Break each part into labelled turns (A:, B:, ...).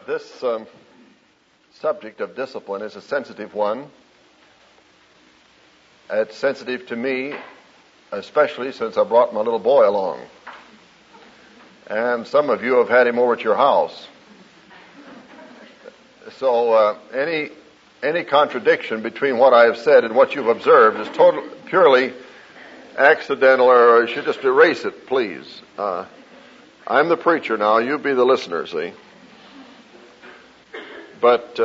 A: This subject of discipline is a sensitive one. It's sensitive to me, especially since I brought my little boy along. And some of you have had him over at your house. So any contradiction between what I have said and what you've observed is purely accidental, or you should just erase it, please. I'm the preacher now, you be the listener, see. But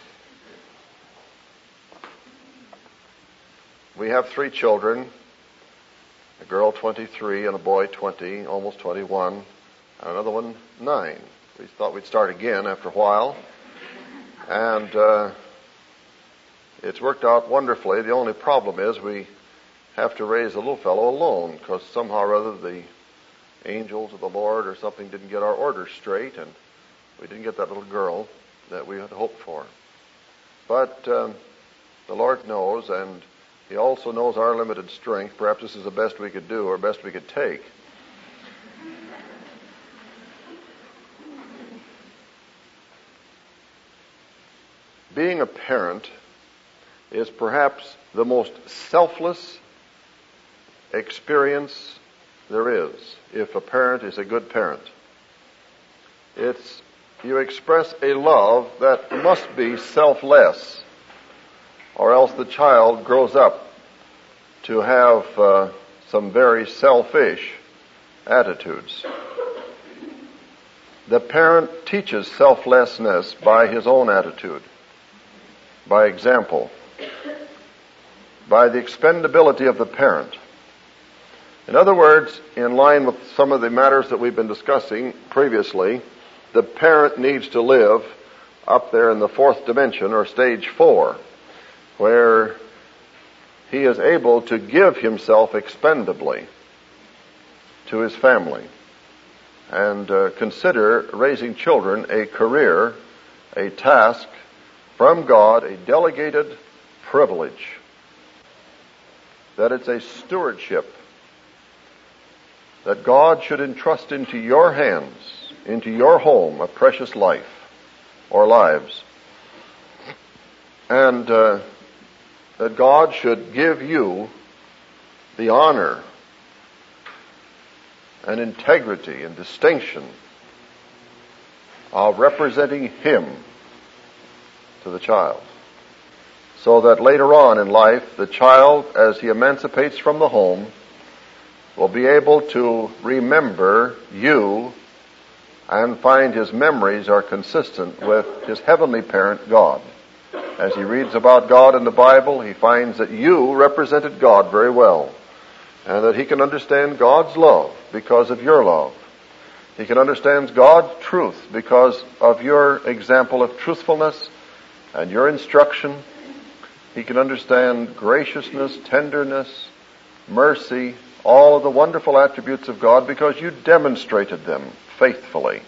A: we have 3 children, a girl 23 and a boy 20, almost 21, and another one 9. We thought we'd start again after a while. And it's worked out wonderfully. The only problem is we have to raise the little fellow alone, because somehow or other the angels of the Lord or something didn't get our orders straight, and we didn't get that little girl that we had hoped for. But the Lord knows, and He also knows our limited strength. Perhaps this is the best we could do or best we could take. Being a parent is perhaps the most selfless experience there is, if a parent is a good parent. You express a love that must be selfless, or else the child grows up to have some very selfish attitudes. The parent teaches selflessness by his own attitude, by example, by the expendability of the parent. In other words, in line with some of the matters that we've been discussing previously, the parent needs to live up there in the 4th dimension, or stage 4, where he is able to give himself expendably to his family and consider raising children a career, a task from God, a delegated privilege, that it's a stewardship that God should entrust into your hands, into your home, a precious life or lives, and that God should give you the honor and integrity and distinction of representing Him to the child, so that later on in life, the child, as he emancipates from the home, will be able to remember you and find his memories are consistent with his heavenly parent, God. As he reads about God in the Bible, he finds that you represented God very well, and that he can understand God's love because of your love. He can understand God's truth because of your example of truthfulness and your instruction. He can understand graciousness, tenderness, mercy, all of the wonderful attributes of God because you demonstrated them faithfully.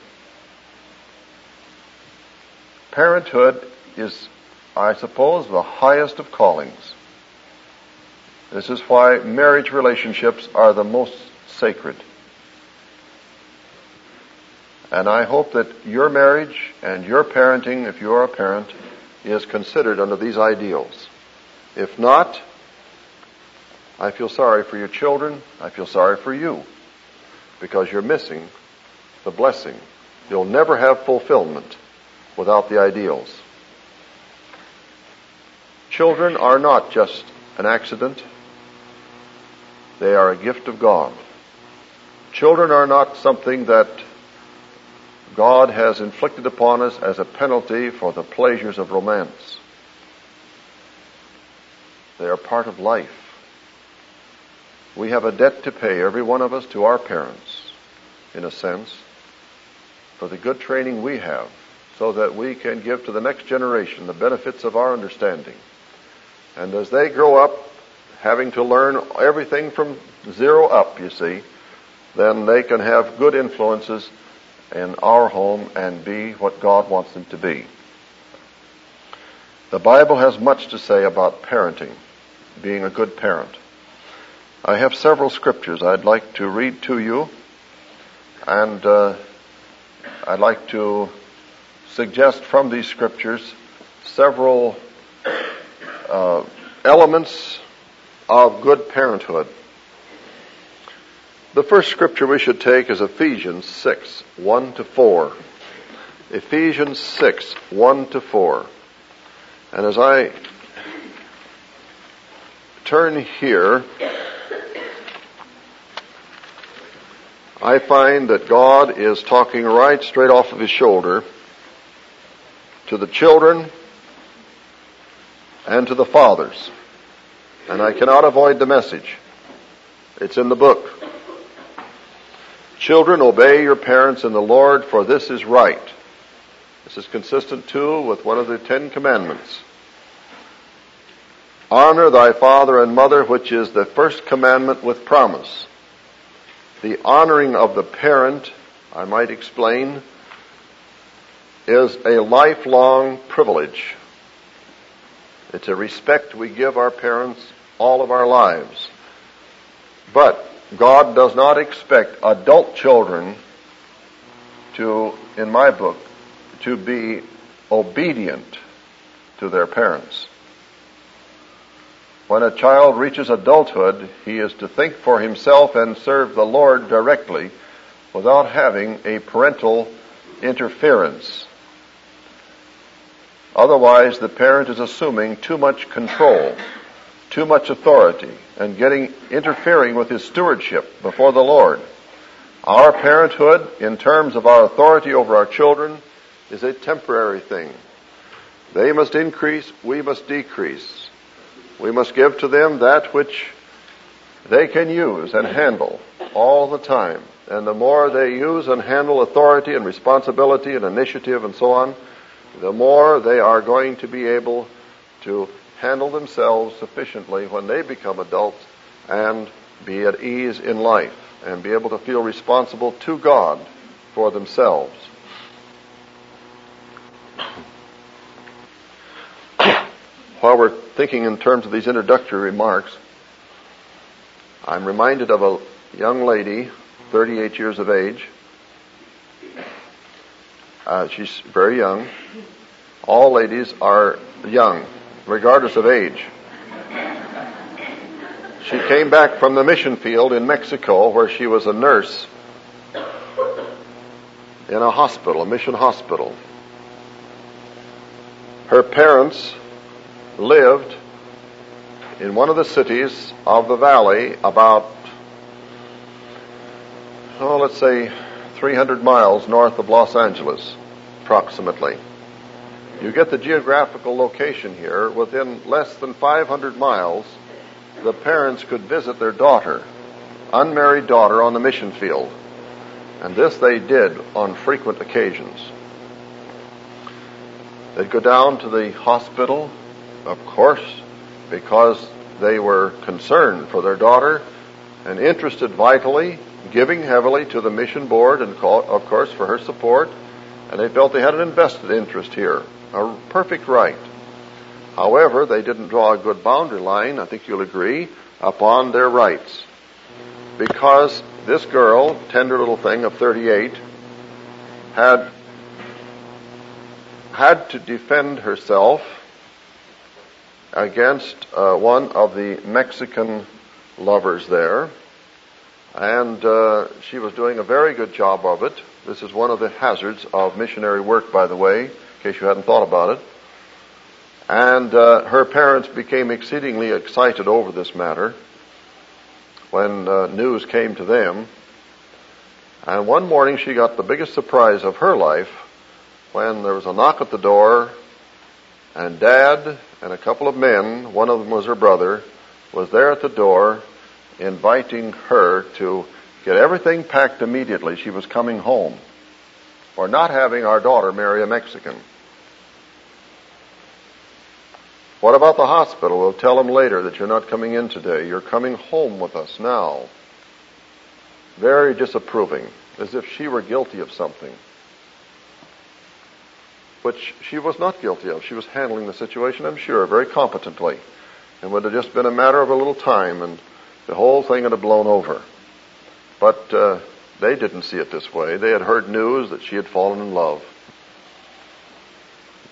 A: Parenthood is, I suppose, the highest of callings. This is why marriage relationships are the most sacred. And I hope that your marriage and your parenting, if you are a parent, is considered under these ideals. If not, I feel sorry for your children. I feel sorry for you, because you're missing the blessing. You'll never have fulfillment without the ideals. Children are not just an accident. They are a gift of God. Children are not something that God has inflicted upon us as a penalty for the pleasures of romance. They are part of life. We have a debt to pay, every one of us, to our parents, in a sense, for the good training we have, so that we can give to the next generation the benefits of our understanding. And as they grow up, having to learn everything from zero up, you see, then they can have good influences in our home and be what God wants them to be. The Bible has much to say about parenting, being a good parent. I have several scriptures I'd like to read to you, and I'd like to suggest from these scriptures several elements of good parenthood. The first scripture we should take is Ephesians 6, 1-4. Ephesians 6, 1-4. And as I turn here, I find that God is talking right straight off of his shoulder to the children and to the fathers. And I cannot avoid the message. It's in the book. Children, obey your parents in the Lord, for this is right. This is consistent, too, with one of the 10 Commandments. Honor thy father and mother, which is the first commandment with promise. The honoring of the parent, I might explain, is a lifelong privilege. It's a respect we give our parents all of our lives. But God does not expect adult children to, in my book, to be obedient to their parents. When a child reaches adulthood, he is to think for himself and serve the Lord directly without having a parental interference. Otherwise, the parent is assuming too much control, too much authority, and interfering with his stewardship before the Lord. Our parenthood, in terms of our authority over our children, is a temporary thing. They must increase, we must decrease. We must give to them that which they can use and handle all the time. And the more they use and handle authority and responsibility and initiative and so on, the more they are going to be able to handle themselves sufficiently when they become adults and be at ease in life and be able to feel responsible to God for themselves. While we're thinking in terms of these introductory remarks, I'm reminded of a young lady, 38 years of age. She's very young. All ladies are young, regardless of age. She came back from the mission field in Mexico, where she was a nurse in a hospital, a mission hospital. Her parents lived in one of the cities of the valley about, let's say 300 miles north of Los Angeles, approximately. You get the geographical location here. Within less than 500 miles, the parents could visit their daughter, unmarried daughter, on the mission field. And this they did on frequent occasions. They'd go down to the hospital, of course, because they were concerned for their daughter and interested vitally, giving heavily to the mission board and, of course, for her support. And they felt they had an invested interest here, a perfect right. However, they didn't draw a good boundary line, I think you'll agree, upon their rights. Because this girl, tender little thing of 38, had to defend herself against one of the Mexican lovers there, and she was doing a very good job of it. This is one of the hazards of missionary work, by the way, in case you hadn't thought about it. And her parents became exceedingly excited over this matter when news came to them. And one morning she got the biggest surprise of her life when there was a knock at the door, and Dad and a couple of men, one of them was her brother, was there at the door inviting her to get everything packed immediately. She was coming home for not having our daughter marry a Mexican. What about the hospital? We'll tell them later that you're not coming in today. You're coming home with us now. Very disapproving, as if she were guilty of something, which she was not guilty of. She was handling the situation, I'm sure, very competently. It would have just been a matter of a little time, and the whole thing would have blown over. But they didn't see it this way. They had heard news that she had fallen in love.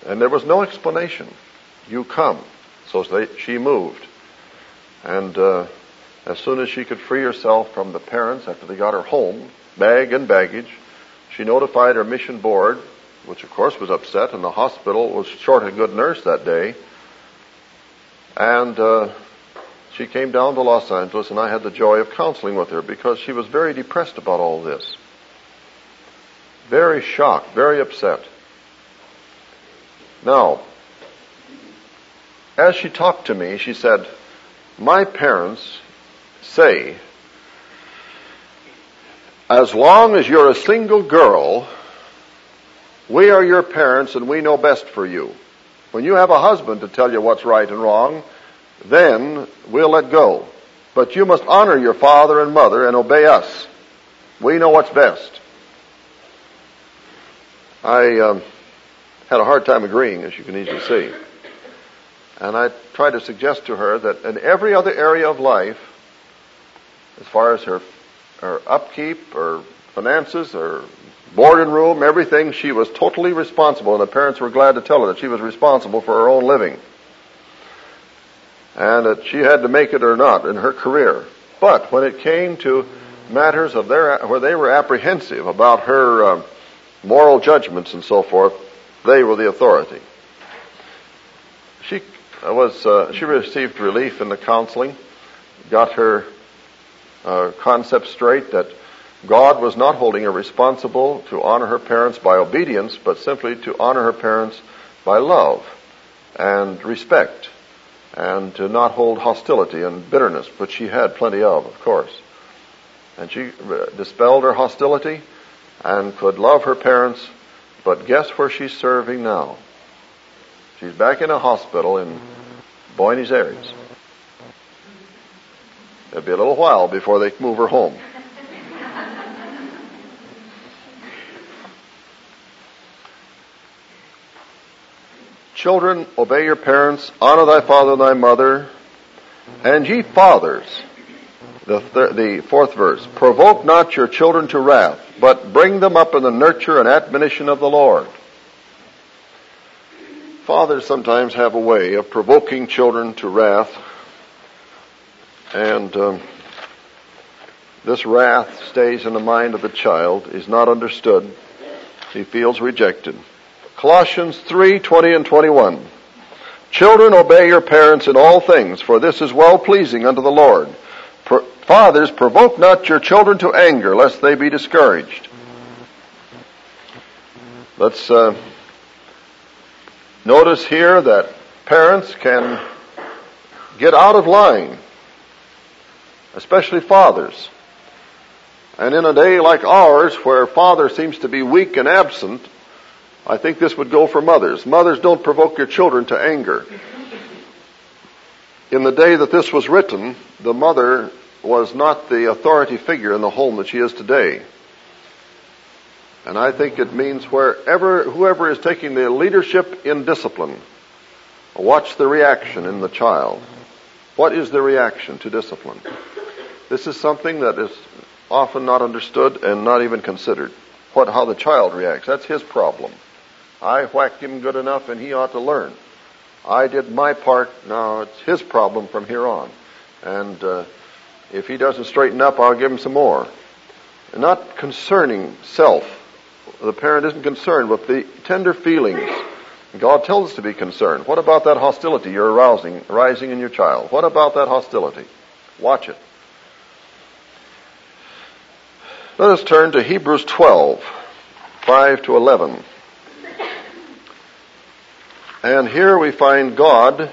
A: And there was no explanation. You come. So she moved. And as soon as she could free herself from the parents after they got her home, bag and baggage, she notified her mission board, which of course was upset, and the hospital was short a good nurse that day. And she came down to Los Angeles, and I had the joy of counseling with her because she was very depressed about all this. Very shocked, very upset. Now, as she talked to me, she said, my parents say, as long as you're a single girl, we are your parents and we know best for you. When you have a husband to tell you what's right and wrong, then we'll let go. But you must honor your father and mother and obey us. We know what's best. I had a hard time agreeing, as you can easily see. And I tried to suggest to her that in every other area of life, as far as her upkeep, her finances, her board and room, everything, she was totally responsible, and the parents were glad to tell her that she was responsible for her own living. And that she had to make it or not in her career. But when it came to matters of where they were apprehensive about her moral judgments and so forth, they were the authority. She received relief in the counseling, got her concept straight that God was not holding her responsible to honor her parents by obedience, but simply to honor her parents by love and respect, and to not hold hostility and bitterness, which she had plenty of course. And she dispelled her hostility and could love her parents, but guess where she's serving now? She's back in a hospital in Buenos Aires. It'll be a little while before they move her home. Children, obey your parents, honor thy father and thy mother, and ye fathers, the fourth verse, provoke not your children to wrath, but bring them up in the nurture and admonition of the Lord. Fathers sometimes have a way of provoking children to wrath, and this wrath stays in the mind of the child, is not understood, he feels rejected. Colossians 3:20 and 21. Children, obey your parents in all things, for this is well-pleasing unto the Lord. Fathers, provoke not your children to anger, lest they be discouraged. Let's notice here that parents can get out of line, especially fathers. And in a day like ours, where father seems to be weak and absent, I think this would go for mothers. Mothers, don't provoke your children to anger. In the day that this was written, the mother was not the authority figure in the home that she is today. And I think it means whoever is taking the leadership in discipline, watch the reaction in the child. What is the reaction to discipline? This is something that is often not understood and not even considered. How the child reacts, that's his problem. I whacked him good enough and he ought to learn. I did my part, now it's his problem from here on. And if he doesn't straighten up, I'll give him some more. And not concerning self. The parent isn't concerned with the tender feelings. God tells us to be concerned. What about that hostility you're rising in your child? What about that hostility? Watch it. Let us turn to Hebrews 12, 5 to 11. And here we find God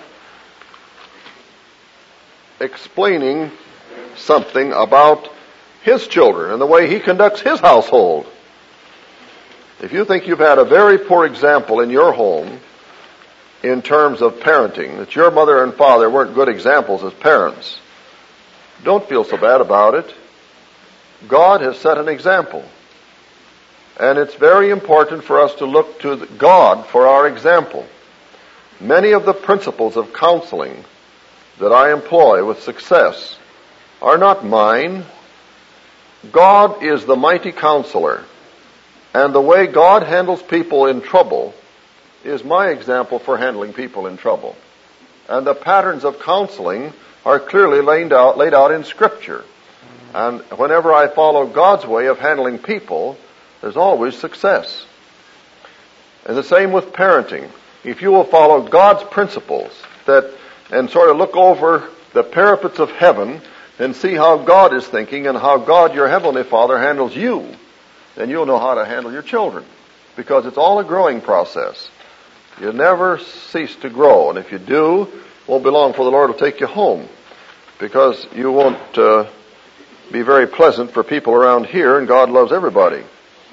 A: explaining something about His children and the way He conducts His household. If you think you've had a very poor example in your home in terms of parenting, that your mother and father weren't good examples as parents, don't feel so bad about it. God has set an example. And it's very important for us to look to God for our example. Many of the principles of counseling that I employ with success are not mine. God is the mighty counselor. And the way God handles people in trouble is my example for handling people in trouble. And the patterns of counseling are clearly laid out in Scripture. And whenever I follow God's way of handling people, there's always success. And the same with parenting. If you will follow God's principles and sort of look over the parapets of heaven and see how God is thinking and how God, your Heavenly Father, handles you, then you'll know how to handle your children. Because it's all a growing process. You never cease to grow. And if you do, it won't be long for the Lord will take you home. Because you won't be very pleasant for people around here, and God loves everybody.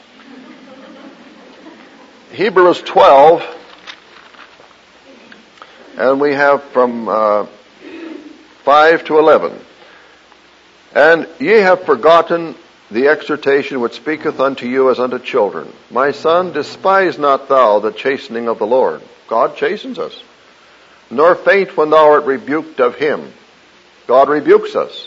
A: Hebrews 12, and we have from 5 to 11. And ye have forgotten the exhortation which speaketh unto you as unto children. My son, despise not thou the chastening of the Lord. God chastens us. Nor faint when thou art rebuked of him. God rebukes us.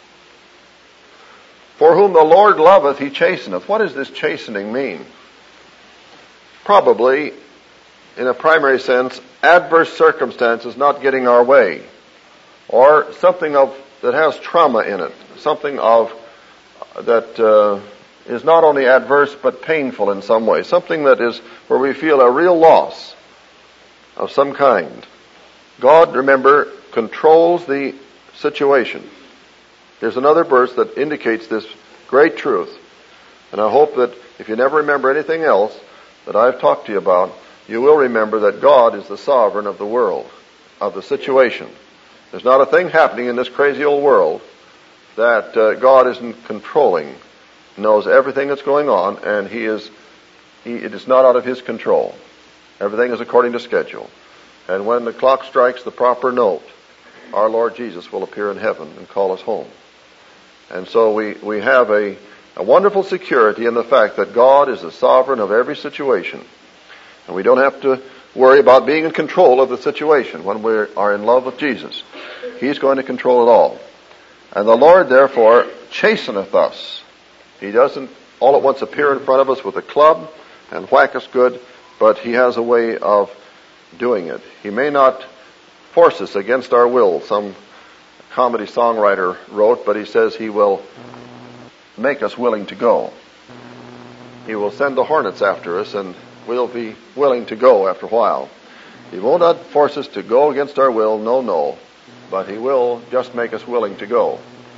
A: For whom the Lord loveth, he chasteneth. What does this chastening mean? Probably, in a primary sense, adverse circumstances not getting our way. Or something that has trauma in it. Something that is not only adverse but painful in some way. Something that is where we feel a real loss of some kind. God, remember, controls the situation. There's another verse that indicates this great truth. And I hope that if you never remember anything else that I've talked to you about, you will remember that God is the sovereign of the world, of the situation. There's not a thing happening in this crazy old world that God isn't controlling, knows everything that's going on, and it is not out of His control. Everything is according to schedule. And when the clock strikes the proper note, our Lord Jesus will appear in heaven and call us home. And so we have a wonderful security in the fact that God is the sovereign of every situation. And we don't have to worry about being in control of the situation when we are in love with Jesus. He's going to control it all. And the Lord, therefore, chasteneth us. He doesn't all at once appear in front of us with a club and whack us good, but He has a way of doing it. He may not force us against our will, some comedy songwriter wrote, but he says He will make us willing to go. He will send the hornets after us, and we'll be willing to go after a while. He will not force us to go against our will, no, but He will just make us willing to go.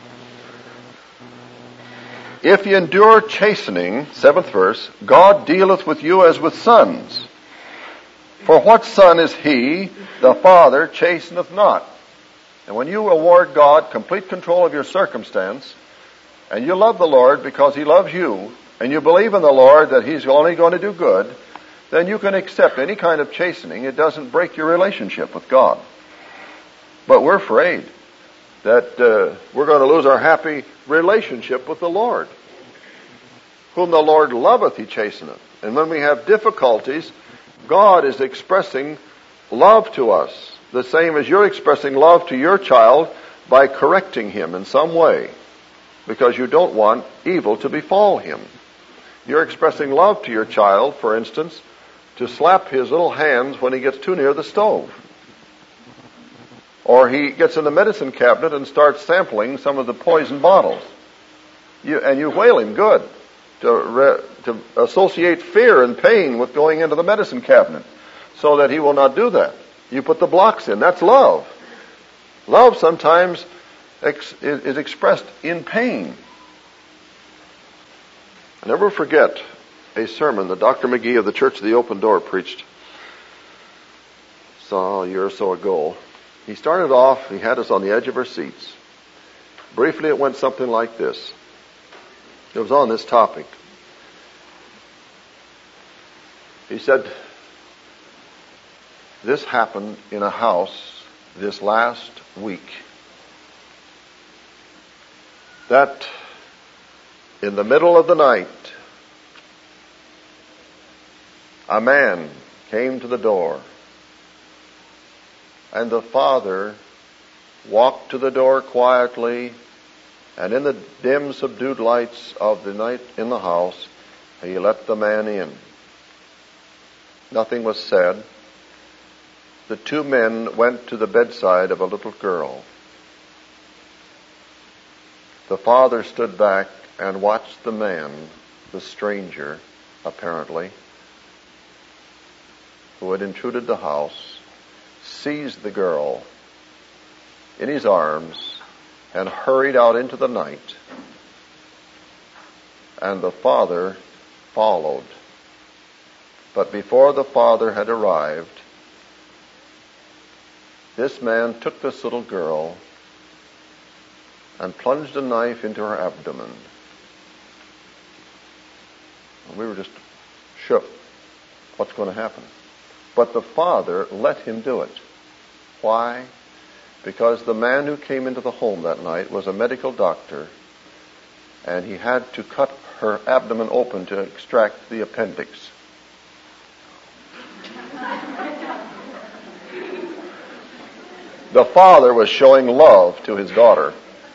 A: If ye endure chastening, 7th verse, God dealeth with you as with sons. For what son is he, the Father chasteneth not? And when you award God complete control of your circumstance, and you love the Lord because He loves you, and you believe in the Lord that He's only going to do good, then you can accept any kind of chastening. It doesn't break your relationship with God. But we're afraid that we're going to lose our happy relationship with the Lord. Whom the Lord loveth, He chasteneth. And when we have difficulties, God is expressing love to us, the same as you're expressing love to your child by correcting him in some way, because you don't want evil to befall him. You're expressing love to your child, for instance, to slap his little hands when he gets too near the stove. Or he gets in the medicine cabinet and starts sampling some of the poison bottles. You whale him good to associate fear and pain with going into the medicine cabinet so that he will not do that. You put the blocks in. That's love. Love sometimes is expressed in pain. I never forget a sermon that Dr. McGee of the Church of the Open Door preached a year or so ago. He started off, he had us on the edge of our seats. Briefly, it went something like this. It was on this topic. He said, this happened in a house this last week. That in the middle of the night, a man came to the door, and the father walked to the door quietly, and in the dim, subdued lights of the night in the house, he let the man in. Nothing was said. The two men went to the bedside of a little girl. The father stood back and watched the man, the stranger, apparently, who had intruded the house, seized the girl in his arms and hurried out into the night. And the father followed. But before the father had arrived, this man took this little girl and plunged a knife into her abdomen. And we were just shook. What's going to happen? But the father let him do it. Why? Because the man who came into the home that night was a medical doctor, and he had to cut her abdomen open to extract the appendix. The father was showing love to his daughter.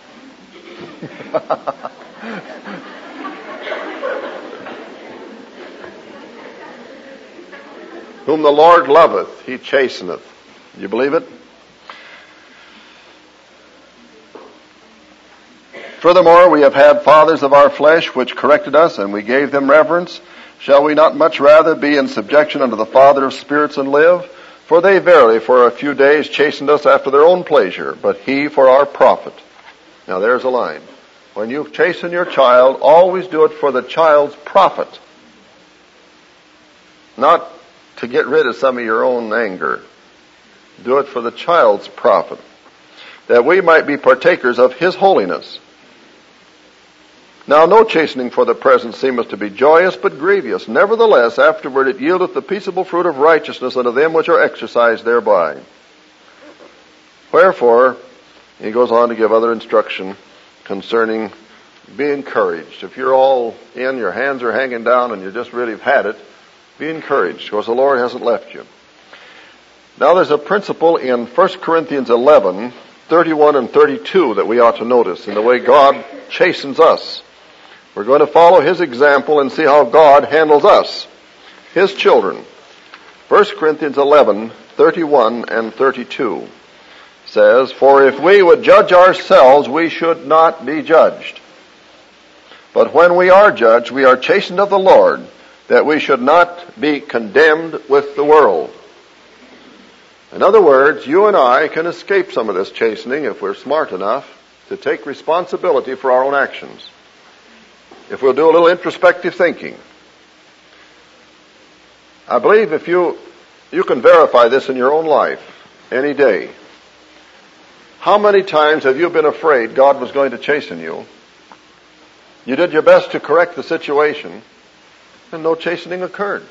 A: Whom the Lord loveth, he chasteneth. You believe it? Furthermore, we have had fathers of our flesh which corrected us, and we gave them reverence. Shall we not much rather be in subjection unto the Father of spirits and live? For they verily for a few days chastened us after their own pleasure, but he for our profit. Now there's a line. When you chasten your child, always do it for the child's profit. Not to get rid of some of your own anger. Do it for the child's profit, that we might be partakers of his holiness. Now no chastening for the present seemeth to be joyous, but grievous. Nevertheless, afterward it yieldeth the peaceable fruit of righteousness unto them which are exercised thereby. Wherefore, he goes on to give other instruction concerning be encouraged. If you're all in, your hands are hanging down, and you just really have had it, be encouraged, because the Lord hasn't left you. Now there's a principle in 1 Corinthians 11, 31 and 32 that we ought to notice in the way God chastens us. We're going to follow his example and see how God handles us, his children. 1 Corinthians 11, 31 and 32 says, For if we would judge ourselves, we should not be judged. But when we are judged, we are chastened of the Lord, that we should not be condemned with the world. In other words, you and I can escape some of this chastening if we're smart enough to take responsibility for our own actions. If we'll do a little introspective thinking. I believe if you can verify this in your own life any day. How many times have you been afraid God was going to chasten you? You did your best to correct the situation, and no chastening occurred.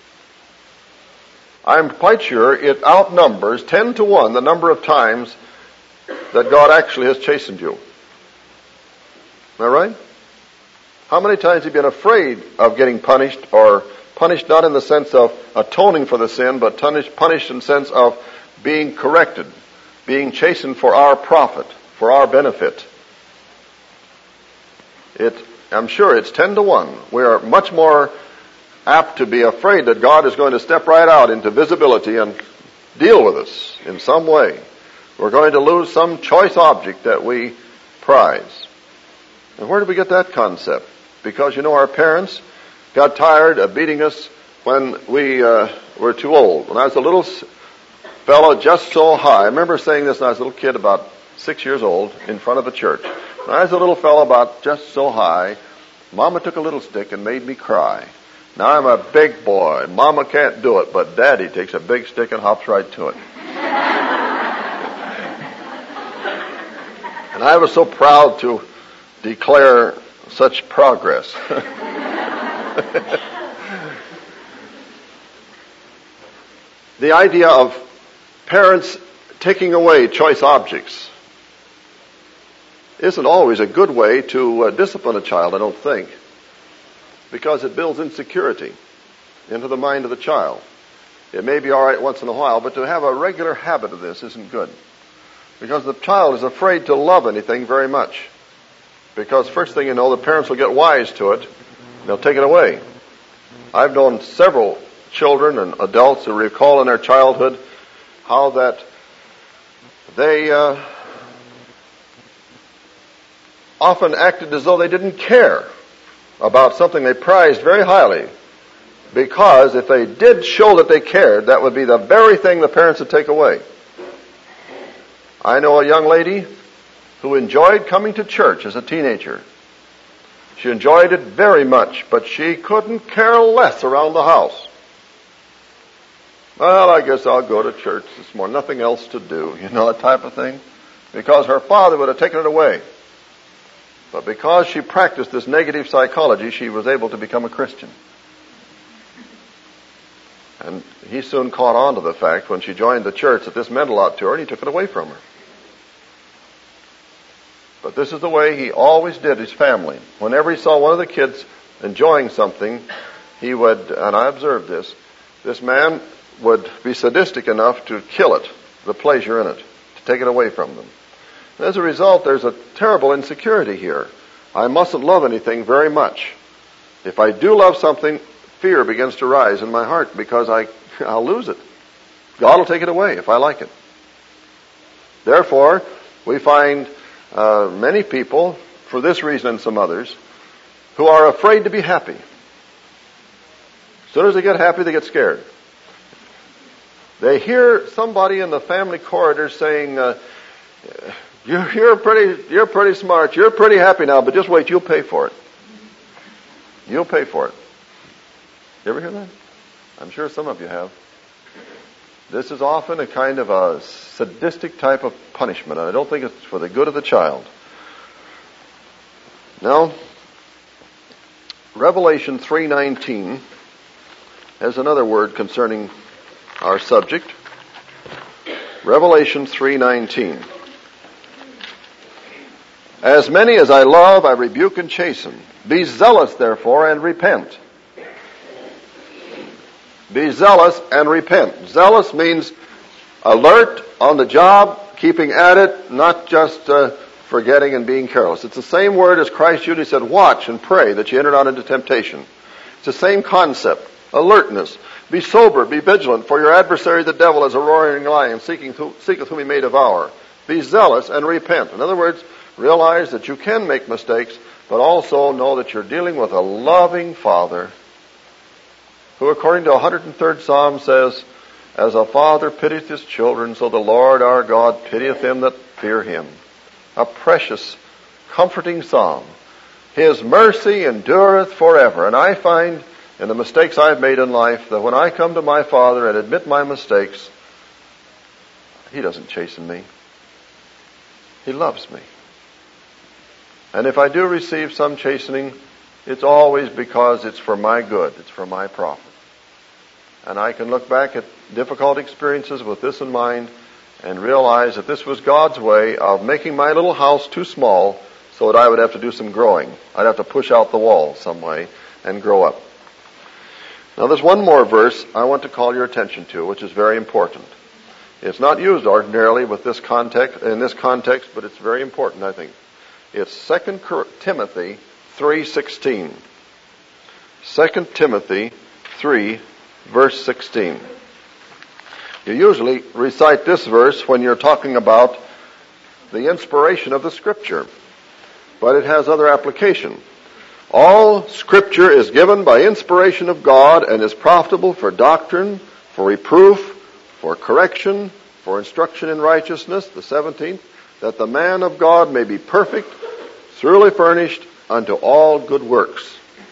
A: I'm quite sure it outnumbers 10 to 1 the number of times that God actually has chastened you. Am I right? How many times have you been afraid of getting punished, or punished not in the sense of atoning for the sin, but punished in the sense of being corrected, being chastened for our profit, for our benefit? I'm sure it's 10 to 1. We are much more apt to be afraid that God is going to step right out into visibility and deal with us in some way. We're going to lose some choice object that we prize. And where did we get that concept? Because, our parents got tired of beating us when we were too old. When I was a little fellow just so high, I remember saying this when I was a little kid about 6 years old in front of a church. When I was a little fellow about just so high, Mama took a little stick and made me cry. Now I'm a big boy. Mama can't do it, but Daddy takes a big stick and hops right to it. And I was so proud to declare such progress. The idea of parents taking away choice objects isn't always a good way to discipline a child, I don't think, because it builds insecurity into the mind of the child. It may be all right once in a while, but to have a regular habit of this isn't good, because the child is afraid to love anything very much. Because first thing you know, the parents will get wise to it, and they'll take it away. I've known several children and adults who recall in their childhood how that they often acted as though they didn't care about something they prized very highly, because if they did show that they cared, that would be the very thing the parents would take away. I know a young lady who enjoyed coming to church as a teenager. She enjoyed it very much, but she couldn't care less around the house. Well, I guess I'll go to church this morning. Nothing else to do, that type of thing. Because her father would have taken it away. But because she practiced this negative psychology, she was able to become a Christian. And he soon caught on to the fact when she joined the church that this meant a lot to her, and he took it away from her. But this is the way he always did his family. Whenever he saw one of the kids enjoying something, he would, and I observed this man would be sadistic enough to kill it, the pleasure in it, to take it away from them. And as a result, there's a terrible insecurity here. I mustn't love anything very much. If I do love something, fear begins to rise in my heart because I'll lose it. God will take it away if I like it. Therefore, we find many people, for this reason and some others, who are afraid to be happy. As soon as they get happy, they get scared. They hear somebody in the family corridor saying, you're pretty smart, you're pretty happy now, but just wait, you'll pay for it. You'll pay for it. You ever hear that? I'm sure some of you have. This is often a kind of a sadistic type of punishment, and I don't think it's for the good of the child. Now, Revelation 3:19 has another word concerning our subject. Revelation 3:19. As many as I love, I rebuke and chasten. Be zealous, therefore, and repent. Be zealous and repent. Zealous means alert, on the job, keeping at it, not just forgetting and being careless. It's the same word as Christ used. He said, watch and pray that you enter not into temptation. It's the same concept. Alertness. Be sober, be vigilant, for your adversary the devil is a roaring lion, seeketh whom he may devour. Be zealous and repent. In other words, realize that you can make mistakes, but also know that you're dealing with a loving Father who, according to 103rd Psalm, says, as a father pitieth his children, so the Lord our God pitieth them that fear him. A precious, comforting psalm. His mercy endureth forever. And I find in the mistakes I've made in life that when I come to my Father and admit my mistakes, He doesn't chasten me. He loves me. And if I do receive some chastening, it's always because it's for my good. It's for my profit. And I can look back at difficult experiences with this in mind and realize that this was God's way of making my little house too small so that I would have to do some growing. I'd have to push out the wall some way and grow up. Now there's one more verse I want to call your attention to, which is very important. It's not used ordinarily in this context, but it's very important, I think. It's 2 Timothy 3:16. 2 Timothy 3, verse 16. You usually recite this verse when you're talking about the inspiration of the Scripture, but it has other application. All Scripture is given by inspiration of God and is profitable for doctrine, for reproof, for correction, for instruction in righteousness, the 17th, that the man of God may be perfect, thoroughly furnished unto all good works.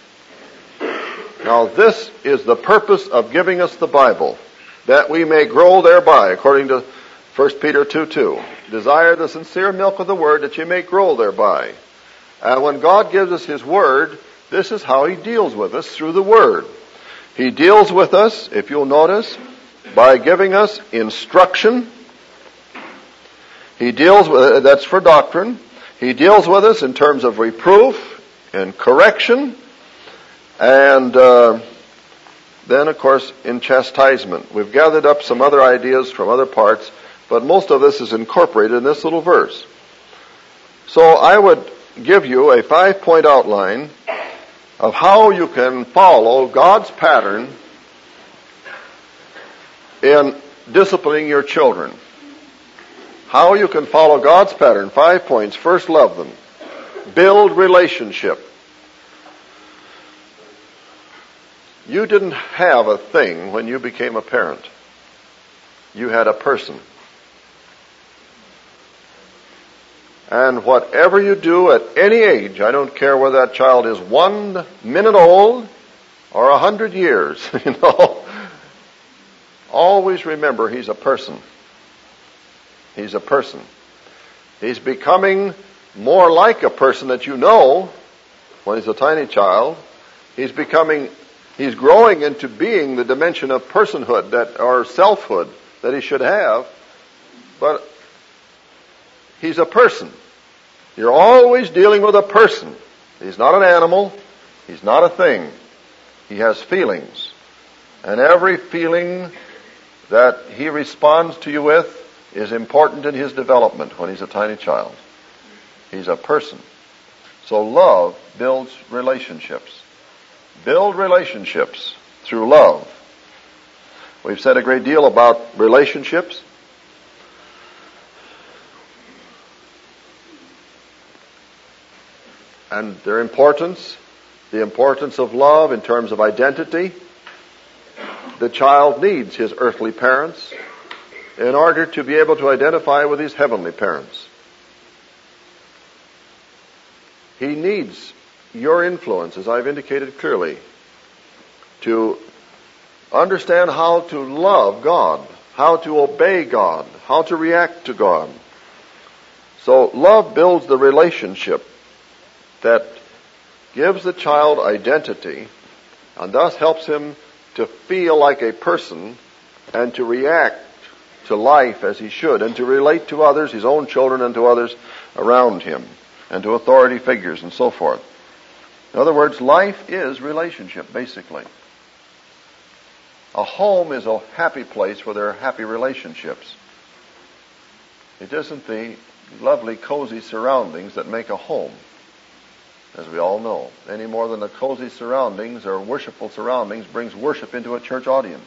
A: Now this is the purpose of giving us the Bible, that we may grow thereby, according to 1 Peter 2:2. Desire the sincere milk of the Word, that you may grow thereby. And when God gives us His Word, this is how He deals with us, through the Word. He deals with us, if you'll notice, by giving us instruction. He deals with, that's for doctrine. He deals with us in terms of reproof and correction, and then, of course, in chastisement. We've gathered up some other ideas from other parts, but most of this is incorporated in this little verse. So I would give you a 5-point outline of how you can follow God's pattern in disciplining your children. How you can follow God's pattern. 5 points. First, love them. Build relationship. You didn't have a thing when you became a parent. You had a person. And whatever you do at any age, I don't care whether that child is 1 minute old or 100 years, always remember he's a person. He's a person. He's becoming more like a person that you know when he's a tiny child. He's growing into being the dimension of personhood or selfhood that he should have. But he's a person. You're always dealing with a person. He's not an animal. He's not a thing. He has feelings. And every feeling that he responds to you with is important in his development when he's a tiny child. He's a person. So love builds relationships. Build relationships through love. We've said a great deal about relationships. And their importance, the importance of love in terms of identity. The child needs his earthly parents in order to be able to identify with his heavenly parents. He needs your influence, as I've indicated clearly, to understand how to love God, how to obey God, how to react to God. So love builds the relationship that gives the child identity and thus helps him to feel like a person and to react to life as he should and to relate to others, his own children, and to others around him and to authority figures and so forth. In other words, life is relationship, basically. A home is a happy place where there are happy relationships. It isn't the lovely, cozy surroundings that make a home, as we all know, any more than the cozy surroundings or worshipful surroundings brings worship into a church audience.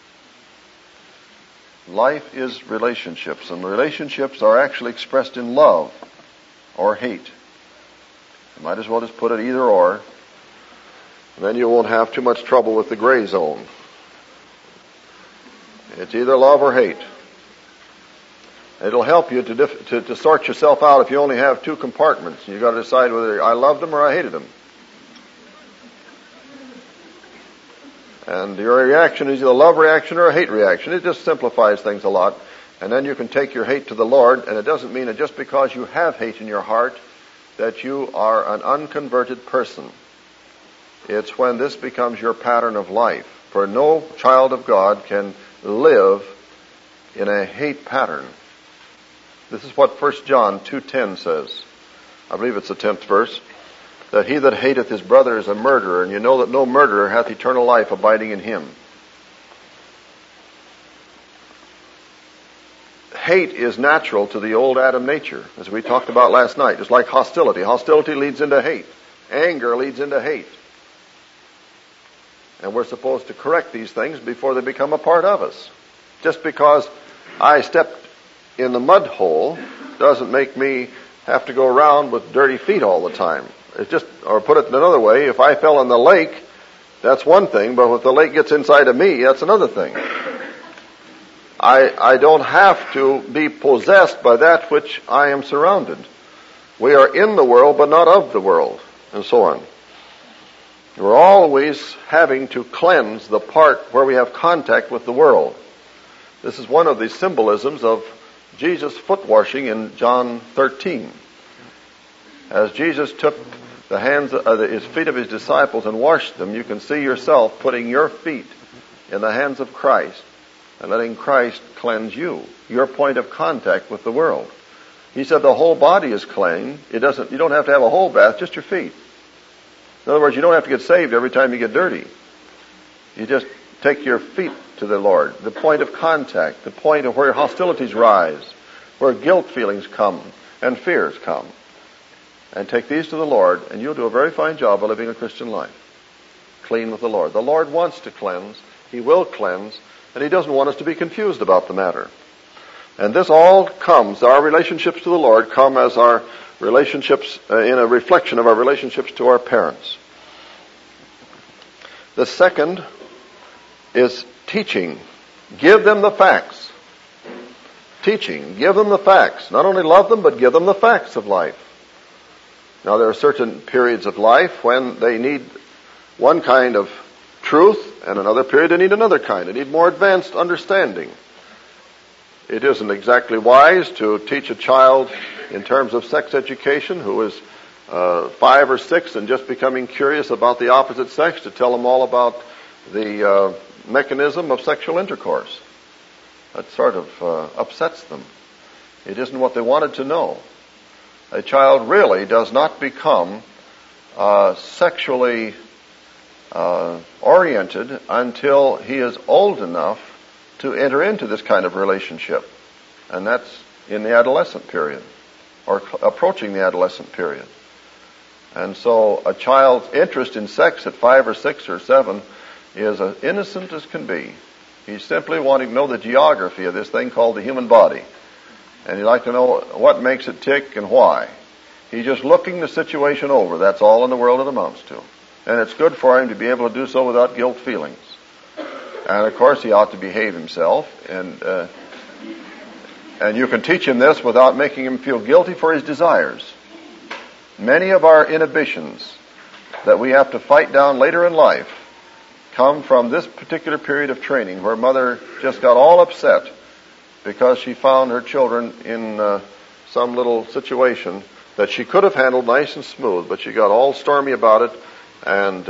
A: Life is relationships, and relationships are actually expressed in love or hate. You might as well just put it either or, and then you won't have too much trouble with the gray zone. It's either love or hate. It'll help you to sort yourself out if you only have 2 compartments. You've got to decide whether I loved them or I hated them. And your reaction is either a love reaction or a hate reaction. It just simplifies things a lot. And then you can take your hate to the Lord, and it doesn't mean that just because you have hate in your heart that you are an unconverted person. It's when this becomes your pattern of life. For no child of God can live in a hate pattern. This is what 1 John 2:10 says. I believe it's the 10th verse. That he that hateth his brother is a murderer, and you know that no murderer hath eternal life abiding in him. Hate is natural to the old Adam nature, as we talked about last night, just like hostility. Hostility leads into hate. Anger leads into hate. And we're supposed to correct these things before they become a part of us. Just because I stepped in the mud hole doesn't make me have to go around with dirty feet all the time. It's just, or put it another way, if I fell in the lake, that's one thing, but if the lake gets inside of me, that's another thing. I don't have to be possessed by that which I am surrounded. We are in the world, but not of the world, and so on. We're always having to cleanse the part where we have contact with the world. This is one of the symbolisms of Jesus' foot washing in John 13. As Jesus took the his feet of his disciples and washed them, you can see yourself putting your feet in the hands of Christ and letting Christ cleanse you, your point of contact with the world. He said the whole body is clean. You don't have to have a whole bath, just your feet. In other words, you don't have to get saved every time you get dirty. You just take your feet to the Lord, the point of contact, the point of where hostilities rise, where guilt feelings come and fears come. And take these to the Lord, and you'll do a very fine job of living a Christian life. Clean with the Lord. The Lord wants to cleanse. He will cleanse. And he doesn't want us to be confused about the matter. And this all comes, our relationships to the Lord come as our relationships, in a reflection of our relationships to our parents. The second is teaching. Give them the facts. Teaching. Give them the facts. Not only love them, but give them the facts of life. Now, there are certain periods of life when they need one kind of truth, and another period they need another kind. They need more advanced understanding. It isn't exactly wise to teach a child in terms of sex education who is 5 or 6 and just becoming curious about the opposite sex to tell them all about the mechanism of sexual intercourse. That sort of upsets them. It isn't what they wanted to know. A child really does not become sexually oriented until he is old enough to enter into this kind of relationship. And that's in the adolescent period, or approaching the adolescent period. And so a child's interest in sex at 5 or 6 or 7 is as innocent as can be. He's simply wanting to know the geography of this thing called the human body. And he'd like to know what makes it tick and why. He's just looking the situation over. That's all in the world it amounts to. And it's good for him to be able to do so without guilt feelings. And of course he ought to behave himself. And you can teach him this without making him feel guilty for his desires. Many of our inhibitions that we have to fight down later in life come from this particular period of training where mother just got all upset because she found her children in some little situation that she could have handled nice and smooth, but she got all stormy about it and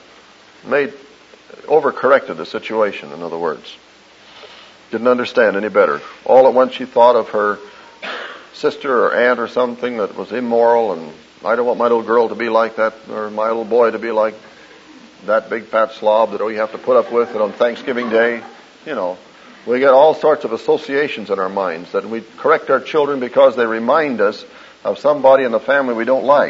A: overcorrected the situation, in other words. Didn't understand any better. All at once she thought of her sister or aunt or something that was immoral, and I don't want my little girl to be like that, or my little boy to be like that big fat slob that we have to put up with it on Thanksgiving Day. You know, we get all sorts of associations in our minds that we correct our children because they remind us of somebody in the family we don't like.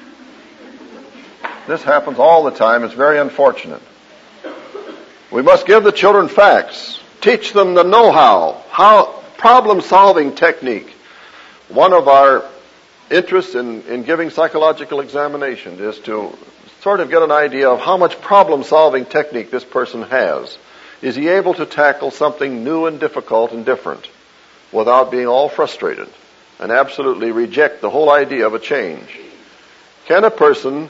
A: This happens all the time. It's very unfortunate. We must give the children facts. Teach them the know-how, problem-solving technique. One of our interests in giving psychological examinations is to sort of get an idea of how much problem-solving technique this person has. Is he able to tackle something new and difficult and different without being all frustrated and absolutely reject the whole idea of a change? Can a person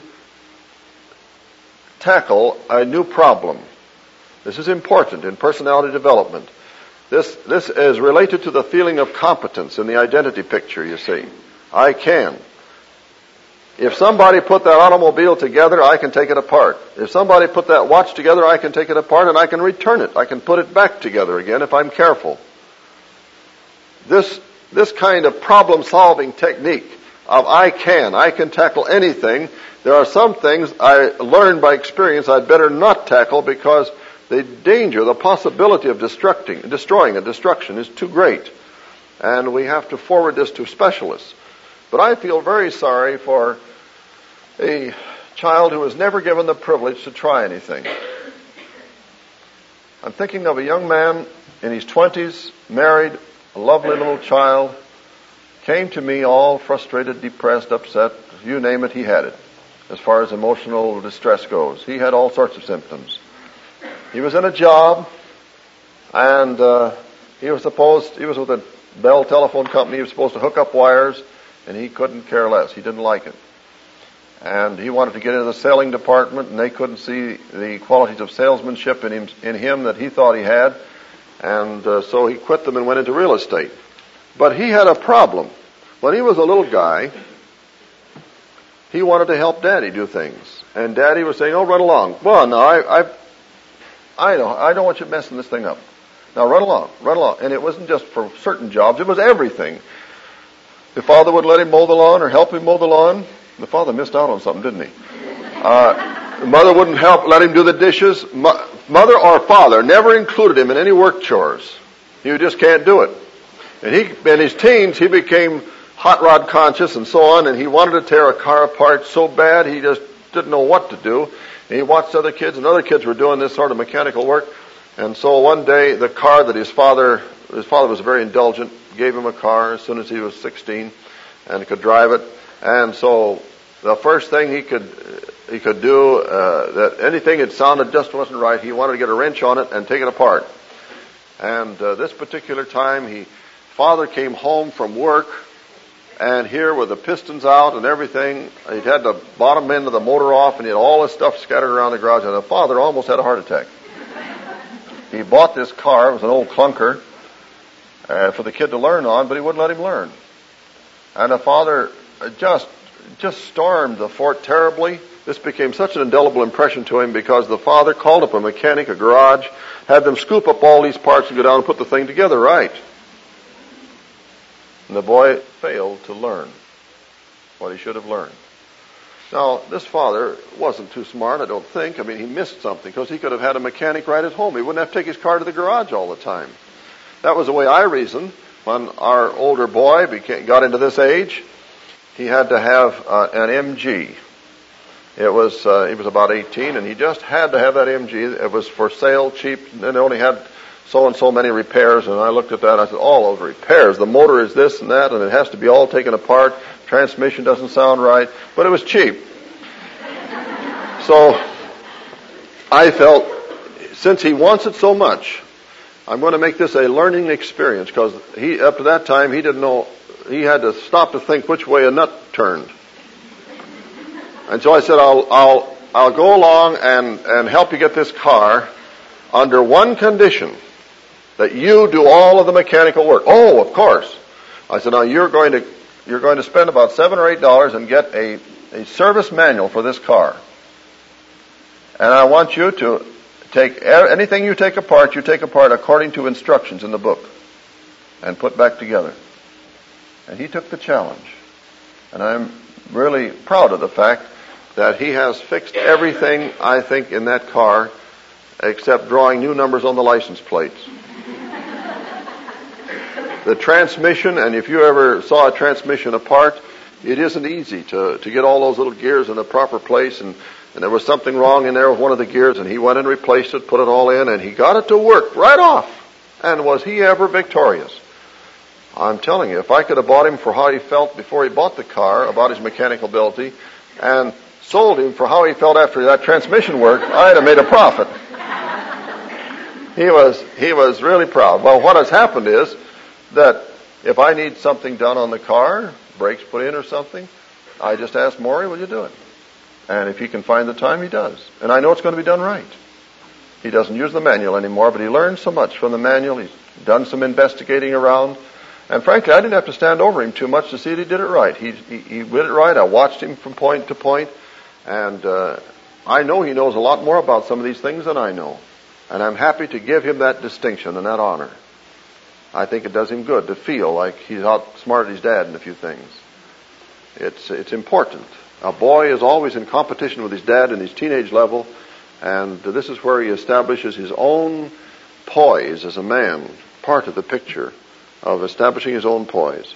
A: tackle a new problem? This is important in personality development. This is related to the feeling of competence in the identity picture, you see. I can. If somebody put that automobile together, I can take it apart. If somebody put that watch together, I can take it apart and I can return it. I can put it back together again if I'm careful. This kind of problem-solving technique of I can tackle anything. There are some things I learned by experience I'd better not tackle because the danger, the possibility of destroying a destruction is too great. And we have to forward this to specialists. But I feel very sorry for a child who was never given the privilege to try anything. I'm thinking of a young man in his 20s, married, a lovely little child, came to me all frustrated, depressed, upset, you name it, he had it. As far as emotional distress goes, he had all sorts of symptoms. He was in a job, and he was with a Bell telephone company. He was supposed to hook up wires, and he couldn't care less. He didn't like it. And he wanted to get into the selling department, and they couldn't see the qualities of salesmanship in him that he thought he had. And so he quit them and went into real estate. But he had a problem. When he was a little guy, he wanted to help Daddy do things. And Daddy was saying, oh, run along. Well, no, I don't want you messing this thing up. Now run along. And it wasn't just for certain jobs, it was everything. The father would let him mow the lawn or help him mow the lawn. The father missed out on something, didn't he? The mother wouldn't let him do the dishes. Mother or father never included him in any work chores. He just can't do it. And in his teens, he became hot rod conscious and so on, and he wanted to tear a car apart so bad he just didn't know what to do. And he watched other kids, and other kids were doing this sort of mechanical work. And so one day, the car that his father was very indulgent, gave him a car as soon as he was 16 and could drive it. And so the first thing he could do, that anything that sounded just wasn't right, he wanted to get a wrench on it and take it apart. And this particular time, father came home from work, and here with the pistons out and everything, he'd had the bottom end of the motor off, and he had all this stuff scattered around the garage, and the father almost had a heart attack. He bought this car, it was an old clunker, for the kid to learn on, but he wouldn't let him learn. And the father just stormed the fort terribly. This became such an indelible impression to him because the father called up a mechanic, a garage, had them scoop up all these parts and go down and put the thing together right. And the boy failed to learn what he should have learned. Now, this father wasn't too smart, I don't think. I mean, he missed something because he could have had a mechanic right at home. He wouldn't have to take his car to the garage all the time. That was the way I reasoned when our older boy got into this age. He had to have an MG. He was about 18, and he just had to have that MG. It was for sale, cheap, and it only had so and so many repairs. And I looked at that, and I said, all those repairs. The motor is this and that, and it has to be all taken apart. Transmission doesn't sound right, but it was cheap. So I felt, since he wants it so much, I'm going to make this a learning experience, because up to that time, he didn't know. He had to stop to think which way a nut turned. And so I said, I'll go along and help you get this car under one condition, that you do all of the mechanical work. Oh, of course. I said, now you're going to spend about $7 or $8 and get a service manual for this car. And I want you to take anything you take apart according to instructions in the book and put back together. And he took the challenge. And I'm really proud of the fact that he has fixed everything, I think, in that car except drawing new numbers on the license plates. The transmission, and if you ever saw a transmission apart, it isn't easy to get all those little gears in the proper place, and there was something wrong in there with one of the gears, and he went and replaced it, put it all in, and he got it to work right off. And was he ever victorious? I'm telling you, if I could have bought him for how he felt before he bought the car, about his mechanical ability, and sold him for how he felt after that transmission worked, I'd have made a profit. He was really proud. Well, what has happened is that if I need something done on the car, brakes put in or something, I just ask Maury, will you do it? And if he can find the time, he does. And I know it's going to be done right. He doesn't use the manual anymore, but he learned so much from the manual. He's done some investigating around. And frankly, I didn't have to stand over him too much to see that he did it right. He did it right. I watched him from point to point. And I know he knows a lot more about some of these things than I know. And I'm happy to give him that distinction and that honor. I think it does him good to feel like he's outsmarted his dad in a few things. It's important. A boy is always in competition with his dad in his teenage level, and this is where he establishes his own poise as a man, part of the picture of establishing his own poise.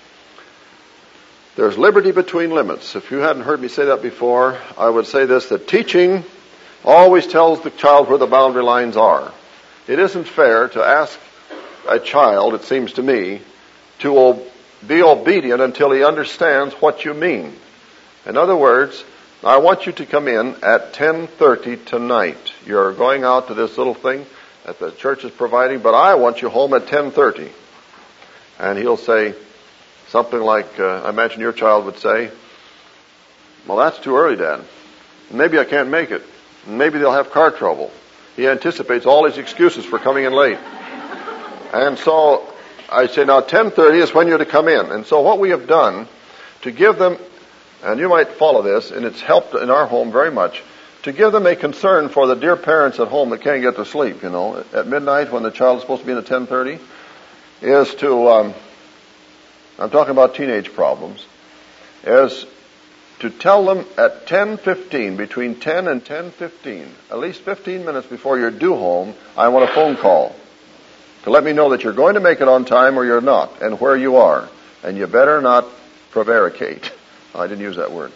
A: There's liberty between limits. If you hadn't heard me say that before, I would say this, that teaching always tells the child where the boundary lines are. It isn't fair to ask a child, it seems to me, to be obedient until he understands what you mean. In other words, I want you to come in at 10:30 tonight. You're going out to this little thing that the church is providing, but I want you home at 10:30. And he'll say something like, I imagine your child would say, well, that's too early, Dad. Maybe I can't make it. Maybe they'll have car trouble. He anticipates all his excuses for coming in late. And so I say, now 10:30 is when you're to come in. And so what we have done to give them, and you might follow this, and it's helped in our home very much, to give them a concern for the dear parents at home that can't get to sleep, at midnight when the child is supposed to be in at 10:30, is to, I'm talking about teenage problems, is to tell them at 10:15, between 10 and 10:15, at least 15 minutes before you're due home, I want a phone call to let me know that you're going to make it on time or you're not, and where you are. And you better not prevaricate. I didn't use that word.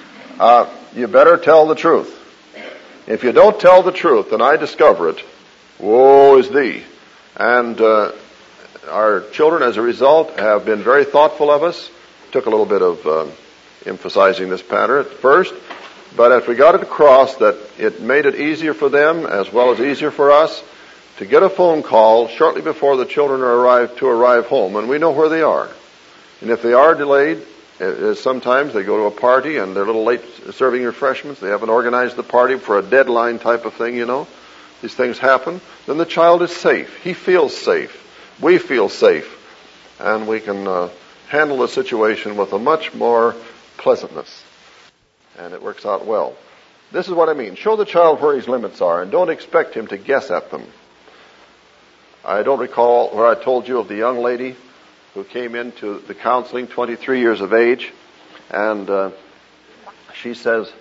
A: You better tell the truth. If you don't tell the truth and I discover it, woe is thee. And our children, as a result, have been very thoughtful of us. Took a little bit of emphasizing this matter at first, but as we got it across that it made it easier for them as well as easier for us to get a phone call shortly before the children arrive home, and we know where they are. And if they are delayed, sometimes they go to a party and they're a little late serving refreshments. They haven't organized the party for a deadline type of thing, These things happen. Then the child is safe. He feels safe. We feel safe. And we can handle the situation with a much more pleasantness. And it works out well. This is what I mean. Show the child where his limits are and don't expect him to guess at them. I don't recall where I told you of the young lady who came into the counseling, 23 years of age, and she says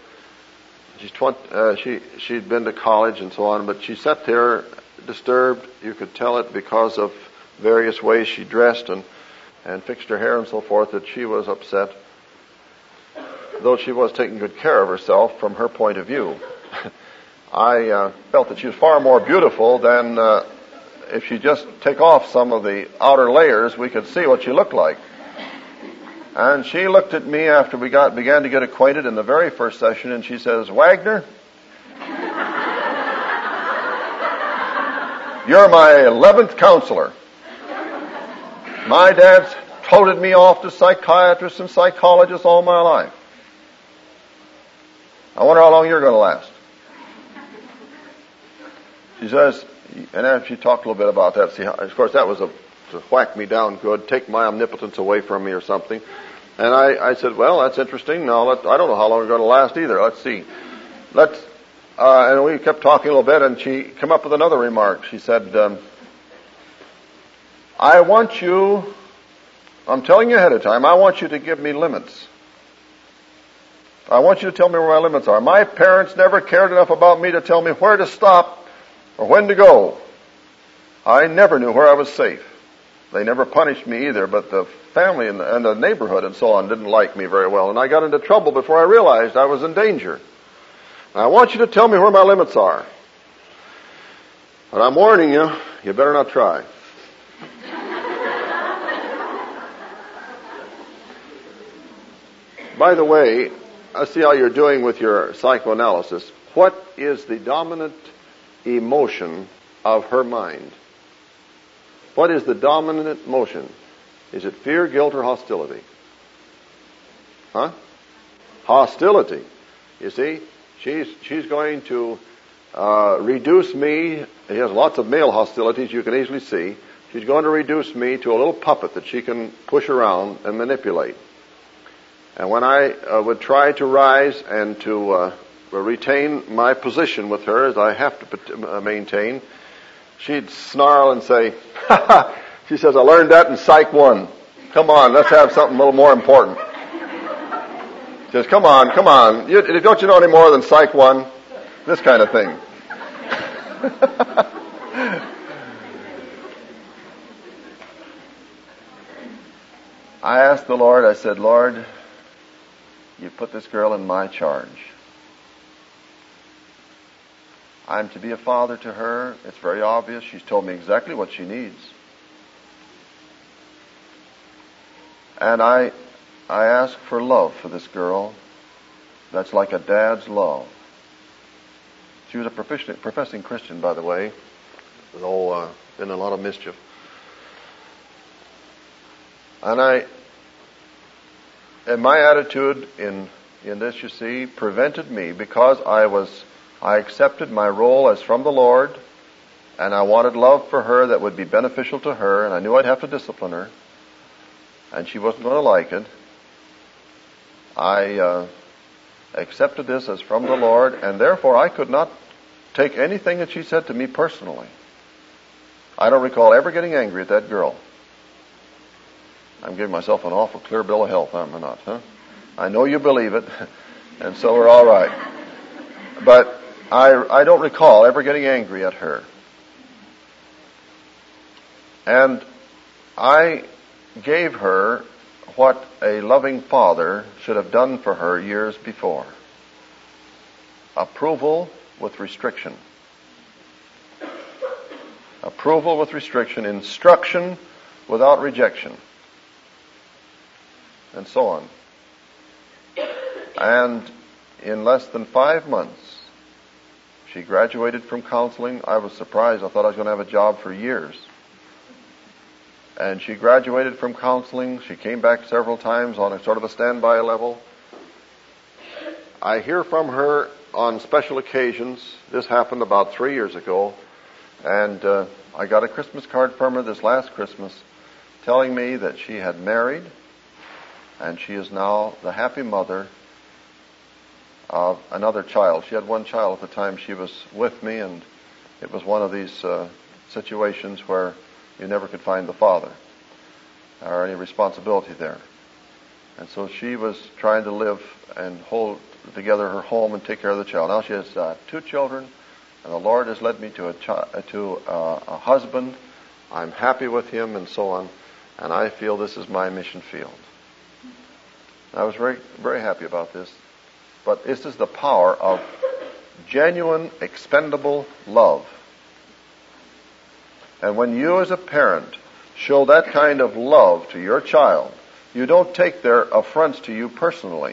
A: she'd been to college and so on, but she sat there disturbed. You could tell it because of various ways she dressed and fixed her hair and so forth, that she was upset, though she was taking good care of herself from her point of view. I felt that she was far more beautiful than if she just take off some of the outer layers, we could see what she looked like. And she looked at me after we began to get acquainted in the very first session, and she says, "Wagner, you're my 11th counselor. My dad's toted me off to psychiatrists and psychologists all my life. I wonder how long you're going to last." She says, and after she talked a little bit about that, of course that was to whack me down good, take my omnipotence away from me or something. And I said, well, that's interesting. Now, I don't know how long we're going to last either. Let's see. And we kept talking a little bit, and she came up with another remark. She said, I'm telling you ahead of time, I want you to give me limits. I want you to tell me where my limits are. My parents never cared enough about me to tell me where to stop or when to go. I never knew where I was safe. They never punished me either, but the family and the neighborhood and so on didn't like me very well. And I got into trouble before I realized I was in danger. And I want you to tell me where my limits are. But I'm warning you, you better not try. By the way, I see how you're doing with your psychoanalysis. What is the dominant emotion of her mind? What is the dominant emotion? Is it fear, guilt, or hostility? Huh? Hostility. You see, she's going to reduce me. He has lots of male hostilities, you can easily see. She's going to reduce me to a little puppet that she can push around and manipulate. And when I would try to rise and to retain my position with her, as I have to maintain, she'd snarl and say, she says, I learned that in Psych 1. Come on, let's have something a little more important. She says, come on. Don't you know any more than Psych 1? This kind of thing. I asked the Lord, I said, Lord, you put this girl in my charge. I'm to be a father to her. It's very obvious. She's told me exactly what she needs. And I ask for love for this girl. That's like a dad's love. She was a professing Christian, by the way, though in a lot of mischief. And my attitude in this, you see, prevented me, because I accepted my role as from the Lord, and I wanted love for her that would be beneficial to her, and I knew I'd have to discipline her, and she wasn't going to like it. I accepted this as from the Lord, and therefore I could not take anything that she said to me personally. I don't recall ever getting angry at that girl. I'm giving myself an awful clear bill of health, am I not, huh? I know you believe it, and so we're all right. But I don't recall ever getting angry at her. And I gave her what a loving father should have done for her years before. Approval with restriction. approval with restriction, instruction without rejection, and so on. And in less than 5 months, she graduated from counseling. I was surprised. I thought I was going to have a job for years. And she graduated from counseling. She came back several times on a sort of a standby level. I hear from her on special occasions. This happened about 3 years ago. And I got a Christmas card from her this last Christmas telling me that she had married and she is now the happy mother of another child. She had one child at the time she was with me, and it was one of these situations where you never could find the father or any responsibility there. And so she was trying to live and hold together her home and take care of the child. Now she has 2 children, and the Lord has led me to a husband. I'm happy with him and so on, and I feel this is my mission field. I was very, very happy about this. But this is the power of genuine, expendable love. And when you as a parent show that kind of love to your child, you don't take their affronts to you personally.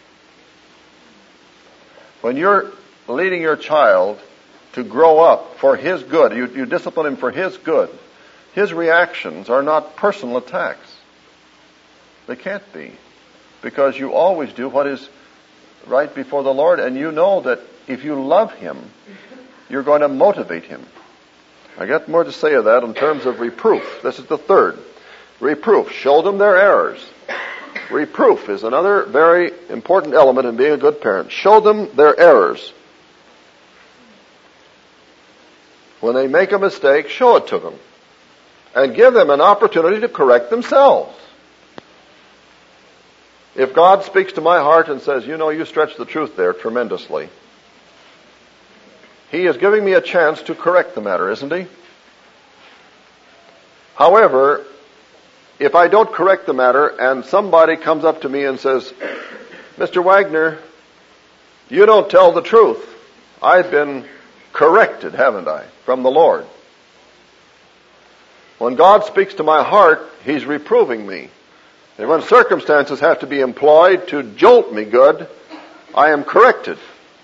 A: When you're leading your child to grow up for his good, you discipline him for his good, his reactions are not personal attacks. They can't be. Because you always do what is right before the Lord, and you know that if you love him, you're going to motivate him. I got more to say of that in terms of reproof. This is the third. Reproof. Show them their errors. Reproof is another very important element in being a good parent. Show them their errors. When they make a mistake, show it to them. And give them an opportunity to correct themselves. If God speaks to my heart and says, you stretch the truth there tremendously, He is giving me a chance to correct the matter, isn't He? However, if I don't correct the matter and somebody comes up to me and says, Mr. Wagner, you don't tell the truth. I've been corrected, haven't I, from the Lord. When God speaks to my heart, He's reproving me. And when circumstances have to be employed to jolt me good, I am corrected.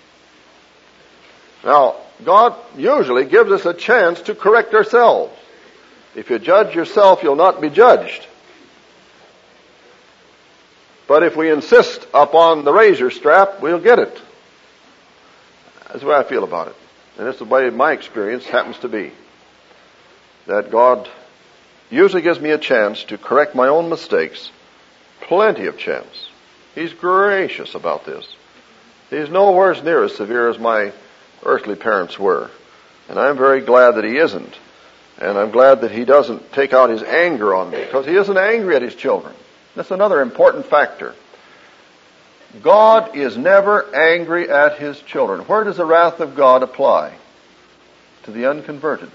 A: Now, God usually gives us a chance to correct ourselves. If you judge yourself, you'll not be judged. But if we insist upon the razor strap, we'll get it. That's the way I feel about it. And that's the way my experience happens to be. That God usually gives me a chance to correct my own mistakes. Plenty of chance. He's gracious about this. He's nowhere near as severe as my earthly parents were. And I'm very glad that He isn't. And I'm glad that He doesn't take out His anger on me, because He isn't angry at His children. That's another important factor. God is never angry at His children. Where does the wrath of God apply? To the unconverted.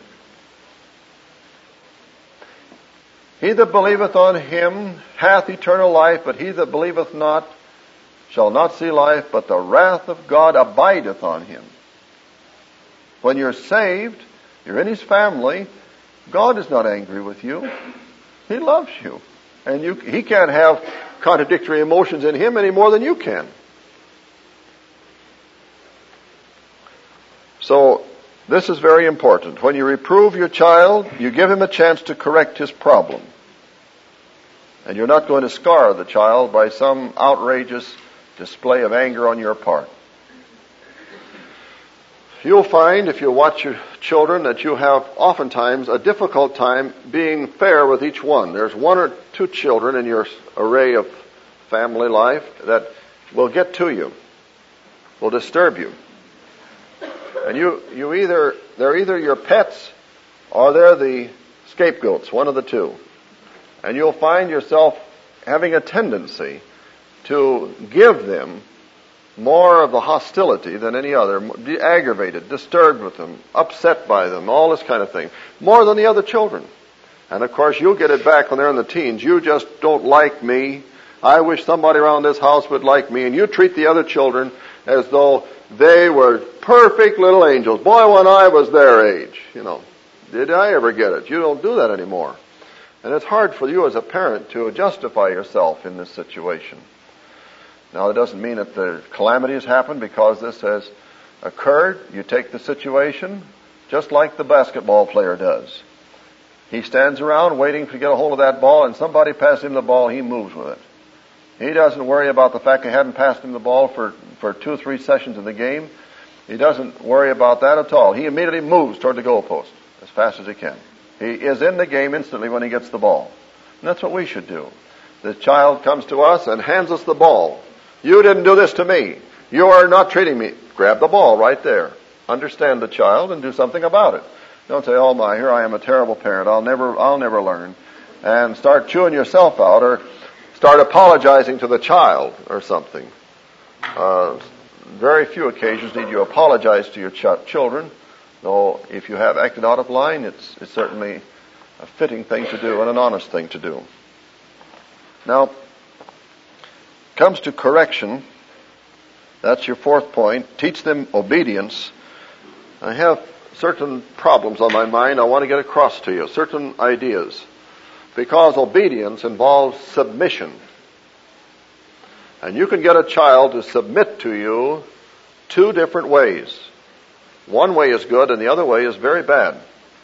A: He that believeth on Him hath eternal life, but he that believeth not shall not see life, but the wrath of God abideth on him. When you're saved, you're in His family, God is not angry with you. He loves you. And He can't have contradictory emotions in Him any more than you can. So, this is very important. When you reprove your child, you give him a chance to correct his problem. And you're not going to scar the child by some outrageous display of anger on your part. You'll find, if you watch your children, that you have oftentimes a difficult time being fair with each one. There's 1 or 2 children in your array of family life that will get to you, will disturb you. And they're either your pets or they're the scapegoats, one of the two. And you'll find yourself having a tendency to give them more of the hostility than any other, be aggravated, disturbed with them, upset by them, all this kind of thing, more than the other children. And of course you'll get it back when they're in the teens. You just don't like me. I wish somebody around this house would like me. And you treat the other children as though they were perfect little angels. Boy, when I was their age, Did I ever get it? You don't do that anymore. And it's hard for you as a parent to justify yourself in this situation. Now, it doesn't mean that the calamity has happened because this has occurred. You take the situation just like the basketball player does. He stands around waiting to get a hold of that ball, and somebody passes him the ball, he moves with it. He doesn't worry about the fact they hadn't passed him the ball for 2 or 3 sessions of the game. He doesn't worry about that at all. He immediately moves toward the goalpost as fast as he can. He is in the game instantly when he gets the ball. And that's what we should do. The child comes to us and hands us the ball. You didn't do this to me. You are not treating me. Grab the ball right there. Understand the child and do something about it. Don't say, oh my, here I am a terrible parent. I'll never learn. And start chewing yourself out or start apologizing to the child or something. Very few occasions need you apologize to your children. Though if you have acted out of line, it's certainly a fitting thing to do and an honest thing to do. Now, comes to correction. That's your 4th point. Teach them obedience. I have certain problems on my mind I want to get across to you, certain ideas. Because obedience involves submission. And you can get a child to submit to you 2 different ways. One way is good and the other way is very bad.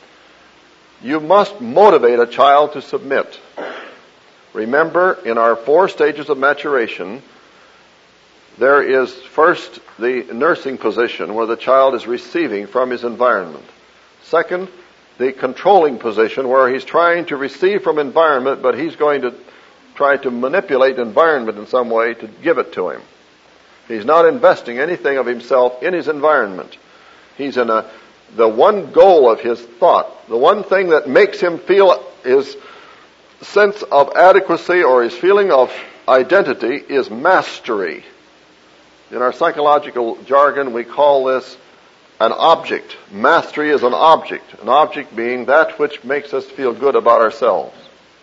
A: You must motivate a child to submit. Remember, in our 4 stages of maturation, there is first the nursing position where the child is receiving from his environment. Second, the controlling position where he's trying to receive from environment, but he's going to try to manipulate environment in some way to give it to him. He's not investing anything of himself in his environment. He's in the one goal of his thought, the one thing that makes him feel his sense of adequacy or his feeling of identity is mastery. In our psychological jargon, we call this an object. Mastery is an object being that which makes us feel good about ourselves.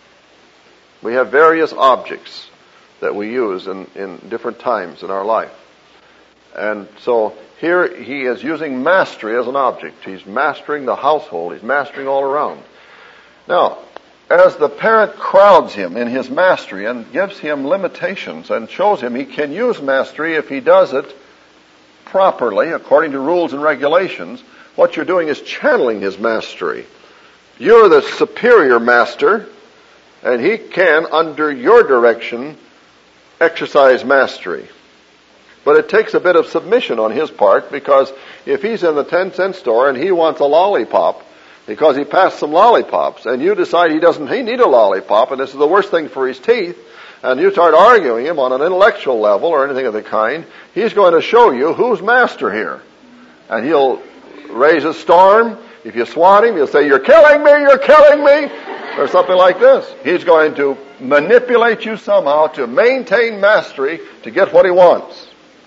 A: We have various objects that we use in different times in our life. And so here he is using mastery as an object. He's mastering the household. He's mastering all around. Now, as the parent crowds him in his mastery and gives him limitations and shows him he can use mastery if he does it properly, according to rules and regulations, what you're doing is channeling his mastery. You're the superior master, and he can, under your direction, exercise mastery. But it takes a bit of submission on his part, because if he's in the 10-cent store and he wants a lollipop, because he passed some lollipops, and you decide he need a lollipop, and this is the worst thing for his teeth, and you start arguing him on an intellectual level or anything of the kind, he's going to show you who's master here. And he'll raise a storm. If you swat him, he'll say, you're killing me, or something like this. He's going to manipulate you somehow to maintain mastery to get what he wants.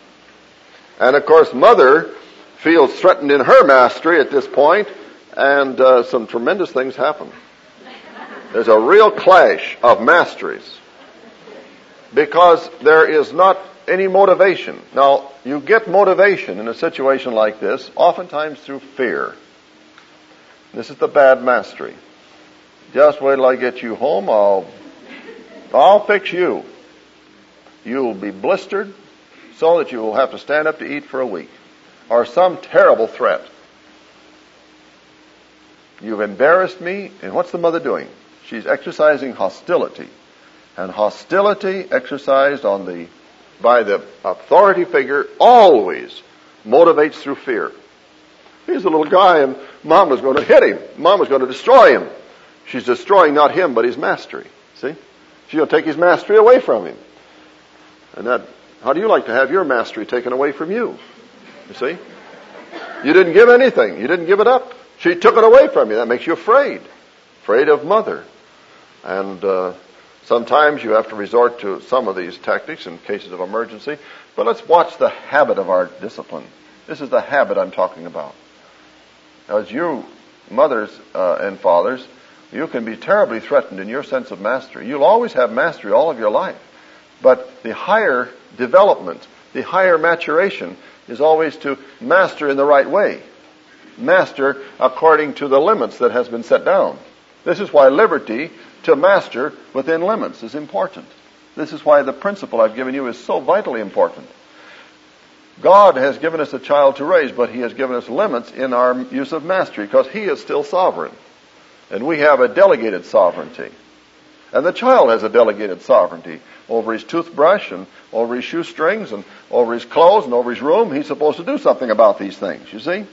A: And of course, mother feels threatened in her mastery at this point, and some tremendous things happen. There's a real clash of masteries because there is not any motivation. Now, you get motivation in a situation like this oftentimes through fear. This is the bad mastery. Just wait till I get you home, I'll fix you. You'll be blistered so that you will have to stand up to eat for a week. Or some terrible threat. You've embarrassed me, and what's the mother doing? She's exercising hostility. And hostility exercised by the authority figure always motivates through fear. He's a little guy, and Mom was going to hit him. Mom was going to destroy him. She's destroying not him, but his mastery. See? She's going to take his mastery away from him. And how do you like to have your mastery taken away from you? You see? You didn't give anything. You didn't give it up. She took it away from you. That makes you afraid. Afraid of mother. And sometimes you have to resort to some of these tactics in cases of emergency. But let's watch the habit of our discipline. This is the habit I'm talking about. As you, mothers and fathers, you can be terribly threatened in your sense of mastery. You'll always have mastery all of your life. But the higher development, the higher maturation is always to master in the right way. master according to the limits that has been set down. This is why liberty to master within limits is important. This is why the principle I've given you is so vitally important. God has given us a child to raise, but He has given us limits in our use of mastery because He is still sovereign. And we have a delegated sovereignty. And the child has a delegated sovereignty over his toothbrush and over his shoestrings and over his clothes and over his room. He's supposed to do something about these things, you see.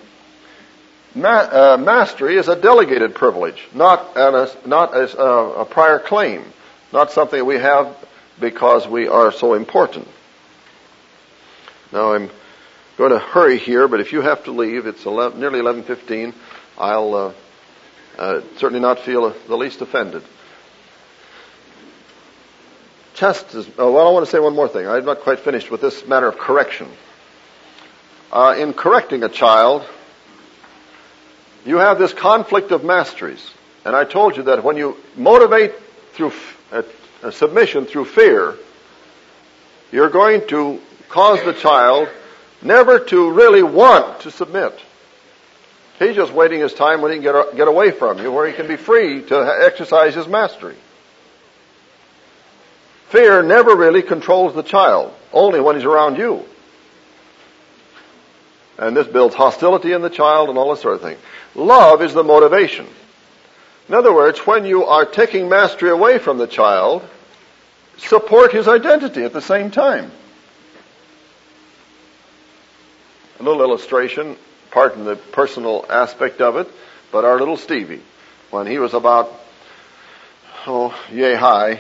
A: Mastery is a delegated privilege, not as a prior claim, not something that we have because we are so important. Now I'm going to hurry here, but if you have to leave, it's nearly 11:15. I'll certainly not feel the least offended. I want to say one more thing. I'm not quite finished with this matter of correction. In correcting a child, you have this conflict of masteries. And I told you that when you motivate through submission through fear, you're going to cause the child never to really want to submit. He's just waiting his time when he can get away from you, where he can be free to exercise his mastery. Fear never really controls the child, only when he's around you. And this builds hostility in the child and all this sort of thing. Love is the motivation. In other words, when you are taking mastery away from the child, support his identity at the same time. A little illustration, pardon the personal aspect of it, but our little Stevie, when he was about, yay high,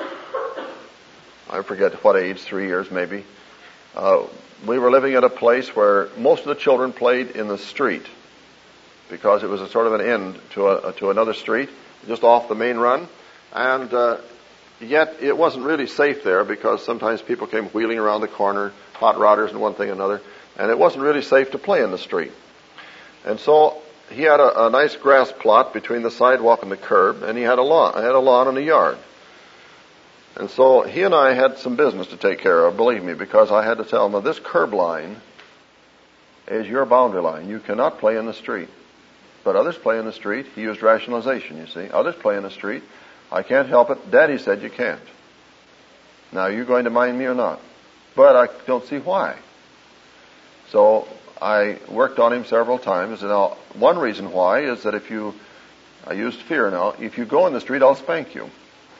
A: I forget what age, 3 years maybe, we were living at a place where most of the children played in the street because it was a sort of an end to another street, just off the main run. And yet it wasn't really safe there because sometimes people came wheeling around the corner, hot rodders and one thing and another, and it wasn't really safe to play in the street. And so he had a nice grass plot between the sidewalk and the curb, and he had a lawn. I had a lawn and a yard. And so he and I had some business to take care of, believe me, because I had to tell him, this curb line is your boundary line. You cannot play in the street. But others play in the street. He used rationalization, you see. Others play in the street. I can't help it. Daddy said you can't. Now, are you going to mind me or not? But I don't see why. So I worked on him several times. And now, one reason why is that I used fear now, if you go in the street, I'll spank you.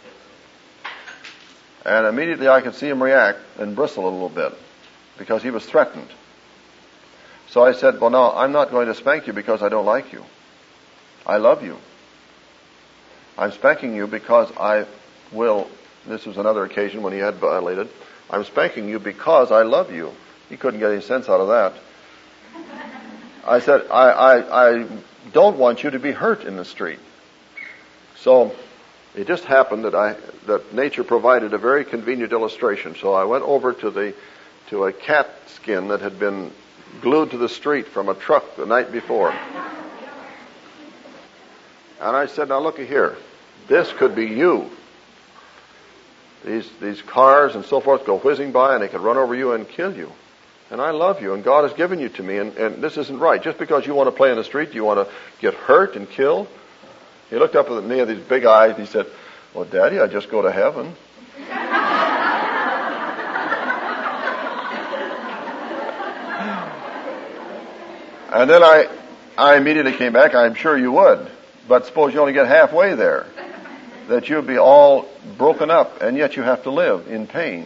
A: And immediately I could see him react and bristle a little bit because he was threatened. So I said, well, no, I'm not going to spank you because I don't like you. I love you. I'm spanking you because I will. This was another occasion when he had violated. I'm spanking you because I love you. He couldn't get any sense out of that. I said, I don't want you to be hurt in the street. So it just happened that nature provided a very convenient illustration. So I went over to a cat skin that had been glued to the street from a truck the night before. And I said, now looky here. This could be you. These cars and so forth go whizzing by and they could run over you and kill you. And I love you and God has given you to me and this isn't right. Just because you want to play in the street, you want to get hurt and killed? He looked up at me with these big eyes and he said, well, Daddy, I just go to heaven. And then I immediately came back. I'm sure you would. But suppose you only get halfway there. That you'd be all broken up and yet you have to live in pain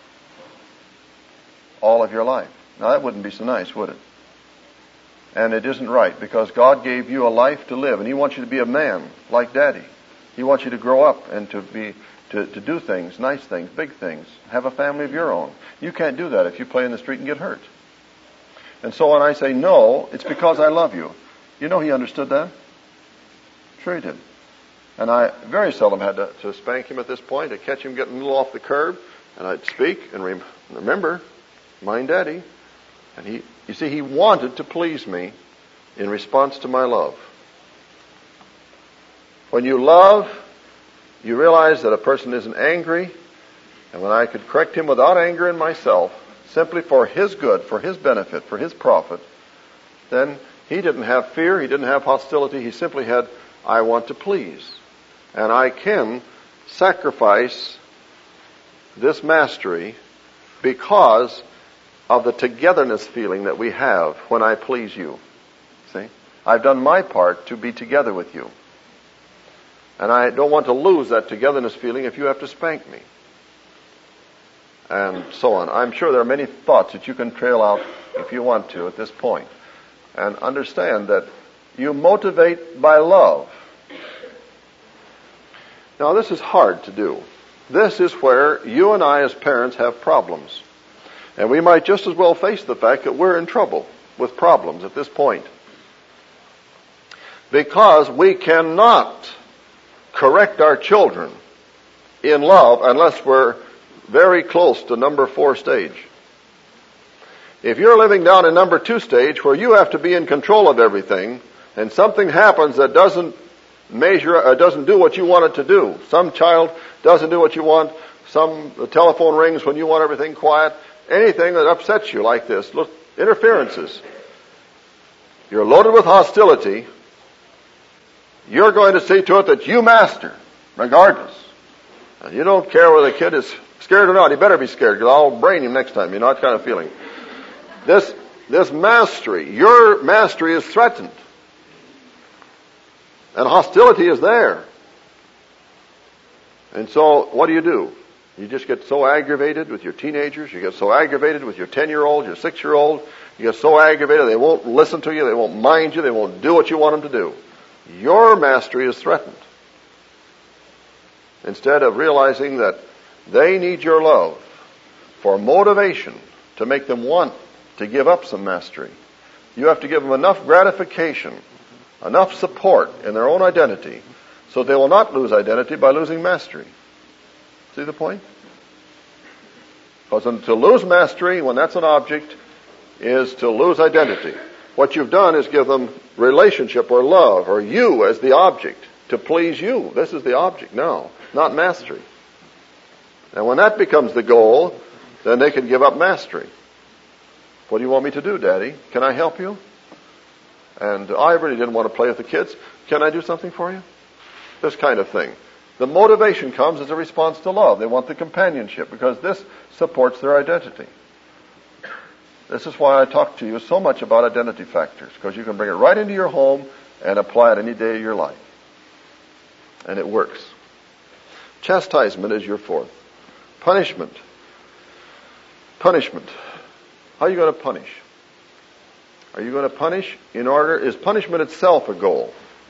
A: all of your life. Now that wouldn't be so nice, would it? And it isn't right because God gave you a life to live and He wants you to be a man like Daddy. He wants you to grow up and to do things, nice things, big things, have a family of your own. You can't do that if you play in the street and get hurt. And so when I say no, it's because I love you. You know he understood that? Sure he did. And I very seldom had to spank him at this point. I'd catch him getting a little off the curb and I'd speak and remember, mind Daddy. And he wanted to please me in response to my love. When you love, you realize that a person isn't angry, and when I could correct him without anger in myself, simply for his good, for his benefit, for his profit, then He didn't have fear. He didn't have hostility. He simply had, I want to please. And I can sacrifice this mastery because of the togetherness feeling that we have when I please you. See? I've done my part to be together with you. And I don't want to lose that togetherness feeling if you have to spank me. And so on. I'm sure there are many thoughts that you can trail out if you want to at this point. And understand that you motivate by love. Now this is hard to do. This is where you and I as parents have problems. And we might just as well face the fact that we're in trouble with problems at this point. Because we cannot correct our children in love unless we're very close to number 4 stage. If you're living down in number 2 stage where you have to be in control of everything and something happens that doesn't do what you want it to do. Some child doesn't do what you want. The telephone rings when you want everything quiet. Anything that upsets you like this. Look, interferences. You're loaded with hostility. You're going to see to it that you master, regardless. And you don't care whether the kid is scared or not. He better be scared because I'll brain him next time. You know that kind of feeling. This mastery, your mastery is threatened. And hostility is there. And so, what do? You just get so aggravated with your teenagers. You get so aggravated with your 10-year-old, your 6-year-old. You get so aggravated they won't listen to you. They won't mind you. They won't do what you want them to do. Your mastery is threatened. Instead of realizing that they need your love for motivation to make them want to give up some mastery, you have to give them enough gratification, enough support in their own identity, so they will not lose identity by losing mastery. See the point? Because to lose mastery, when that's an object, is to lose identity. What you've done is give them relationship or love or you as the object to please you. This is the object now, not mastery. And when that becomes the goal, then they can give up mastery. What do you want me to do, Daddy? Can I help you? And I really didn't want to play with the kids. Can I do something for you? This kind of thing. The motivation comes as a response to love. They want the companionship because this supports their identity. This is why I talk to you so much about identity factors, because you can bring it right into your home and apply it any day of your life. And it works. Chastisement is your 4th. Punishment. Punishment. How are you going to punish? Are you going to punish is punishment itself a goal?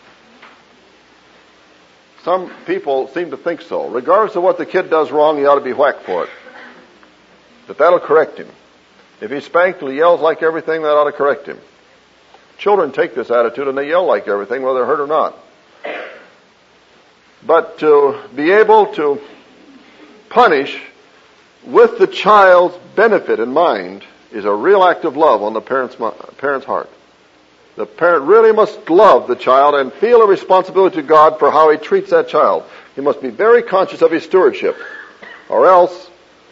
A: Some people seem to think so. Regardless of what the kid does wrong, he ought to be whacked for it. But that'll correct him. If he's spanked till he yells like everything, that ought to correct him. Children take this attitude and they yell like everything, whether they're hurt or not. But to be able to punish with the child's benefit in mind is a real act of love on the parent's heart. The parent really must love the child and feel a responsibility to God for how he treats that child. He must be very conscious of his stewardship, or else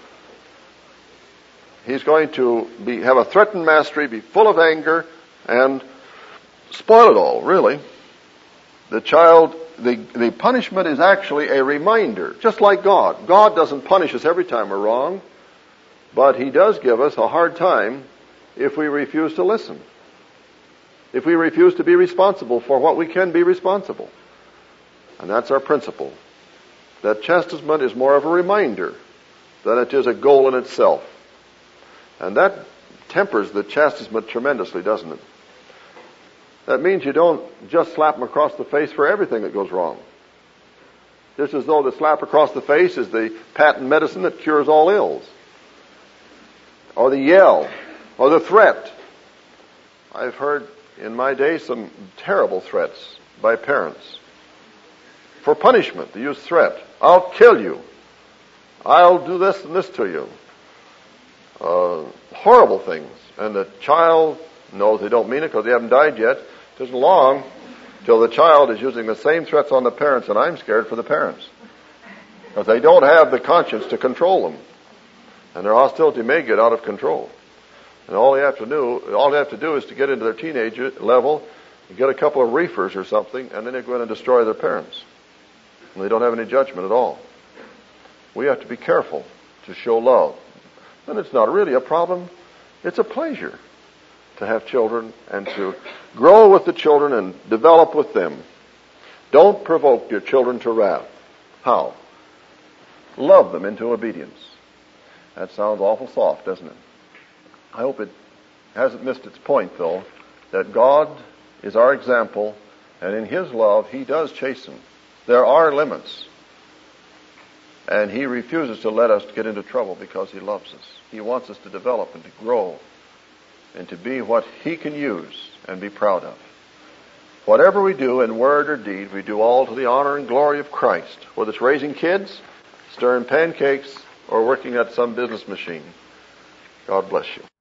A: he's going to have a threatened mastery, be full of anger, and spoil it all, really. The child, the punishment is actually a reminder, just like God. God doesn't punish us every time we're wrong, but he does give us a hard time if we refuse to listen. If we refuse to be responsible for what we can be responsible. And that's our principle. That chastisement is more of a reminder than it is a goal in itself. And that tempers the chastisement tremendously, doesn't it? That means you don't just slap them across the face for everything that goes wrong. Just as though the slap across the face is the patent medicine that cures all ills. Or the yell. Or the threat. I've heard in my day some terrible threats by parents. For punishment, they use threat. I'll kill you. I'll do this and this to you. Horrible things. And the child knows they don't mean it because they haven't died yet. It isn't long till the child is using the same threats on the parents, and I'm scared for the parents. Because they don't have the conscience to control them. And their hostility may get out of control. And all they have to do is to get into their teenage level, get a couple of reefers or something, and then they're going to destroy their parents. And they don't have any judgment at all. We have to be careful to show love. And it's not really a problem. It's a pleasure to have children and to grow with the children and develop with them. Don't provoke your children to wrath. How? Love them into obedience. That sounds awful soft, doesn't it? I hope it hasn't missed its point, though, that God is our example, and in His love, He does chasten. There are limits. And He refuses to let us get into trouble because He loves us. He wants us to develop and to grow and to be what He can use and be proud of. Whatever we do in word or deed, we do all to the honor and glory of Christ. Whether it's raising kids, stirring pancakes, or working at some business machine. God bless you.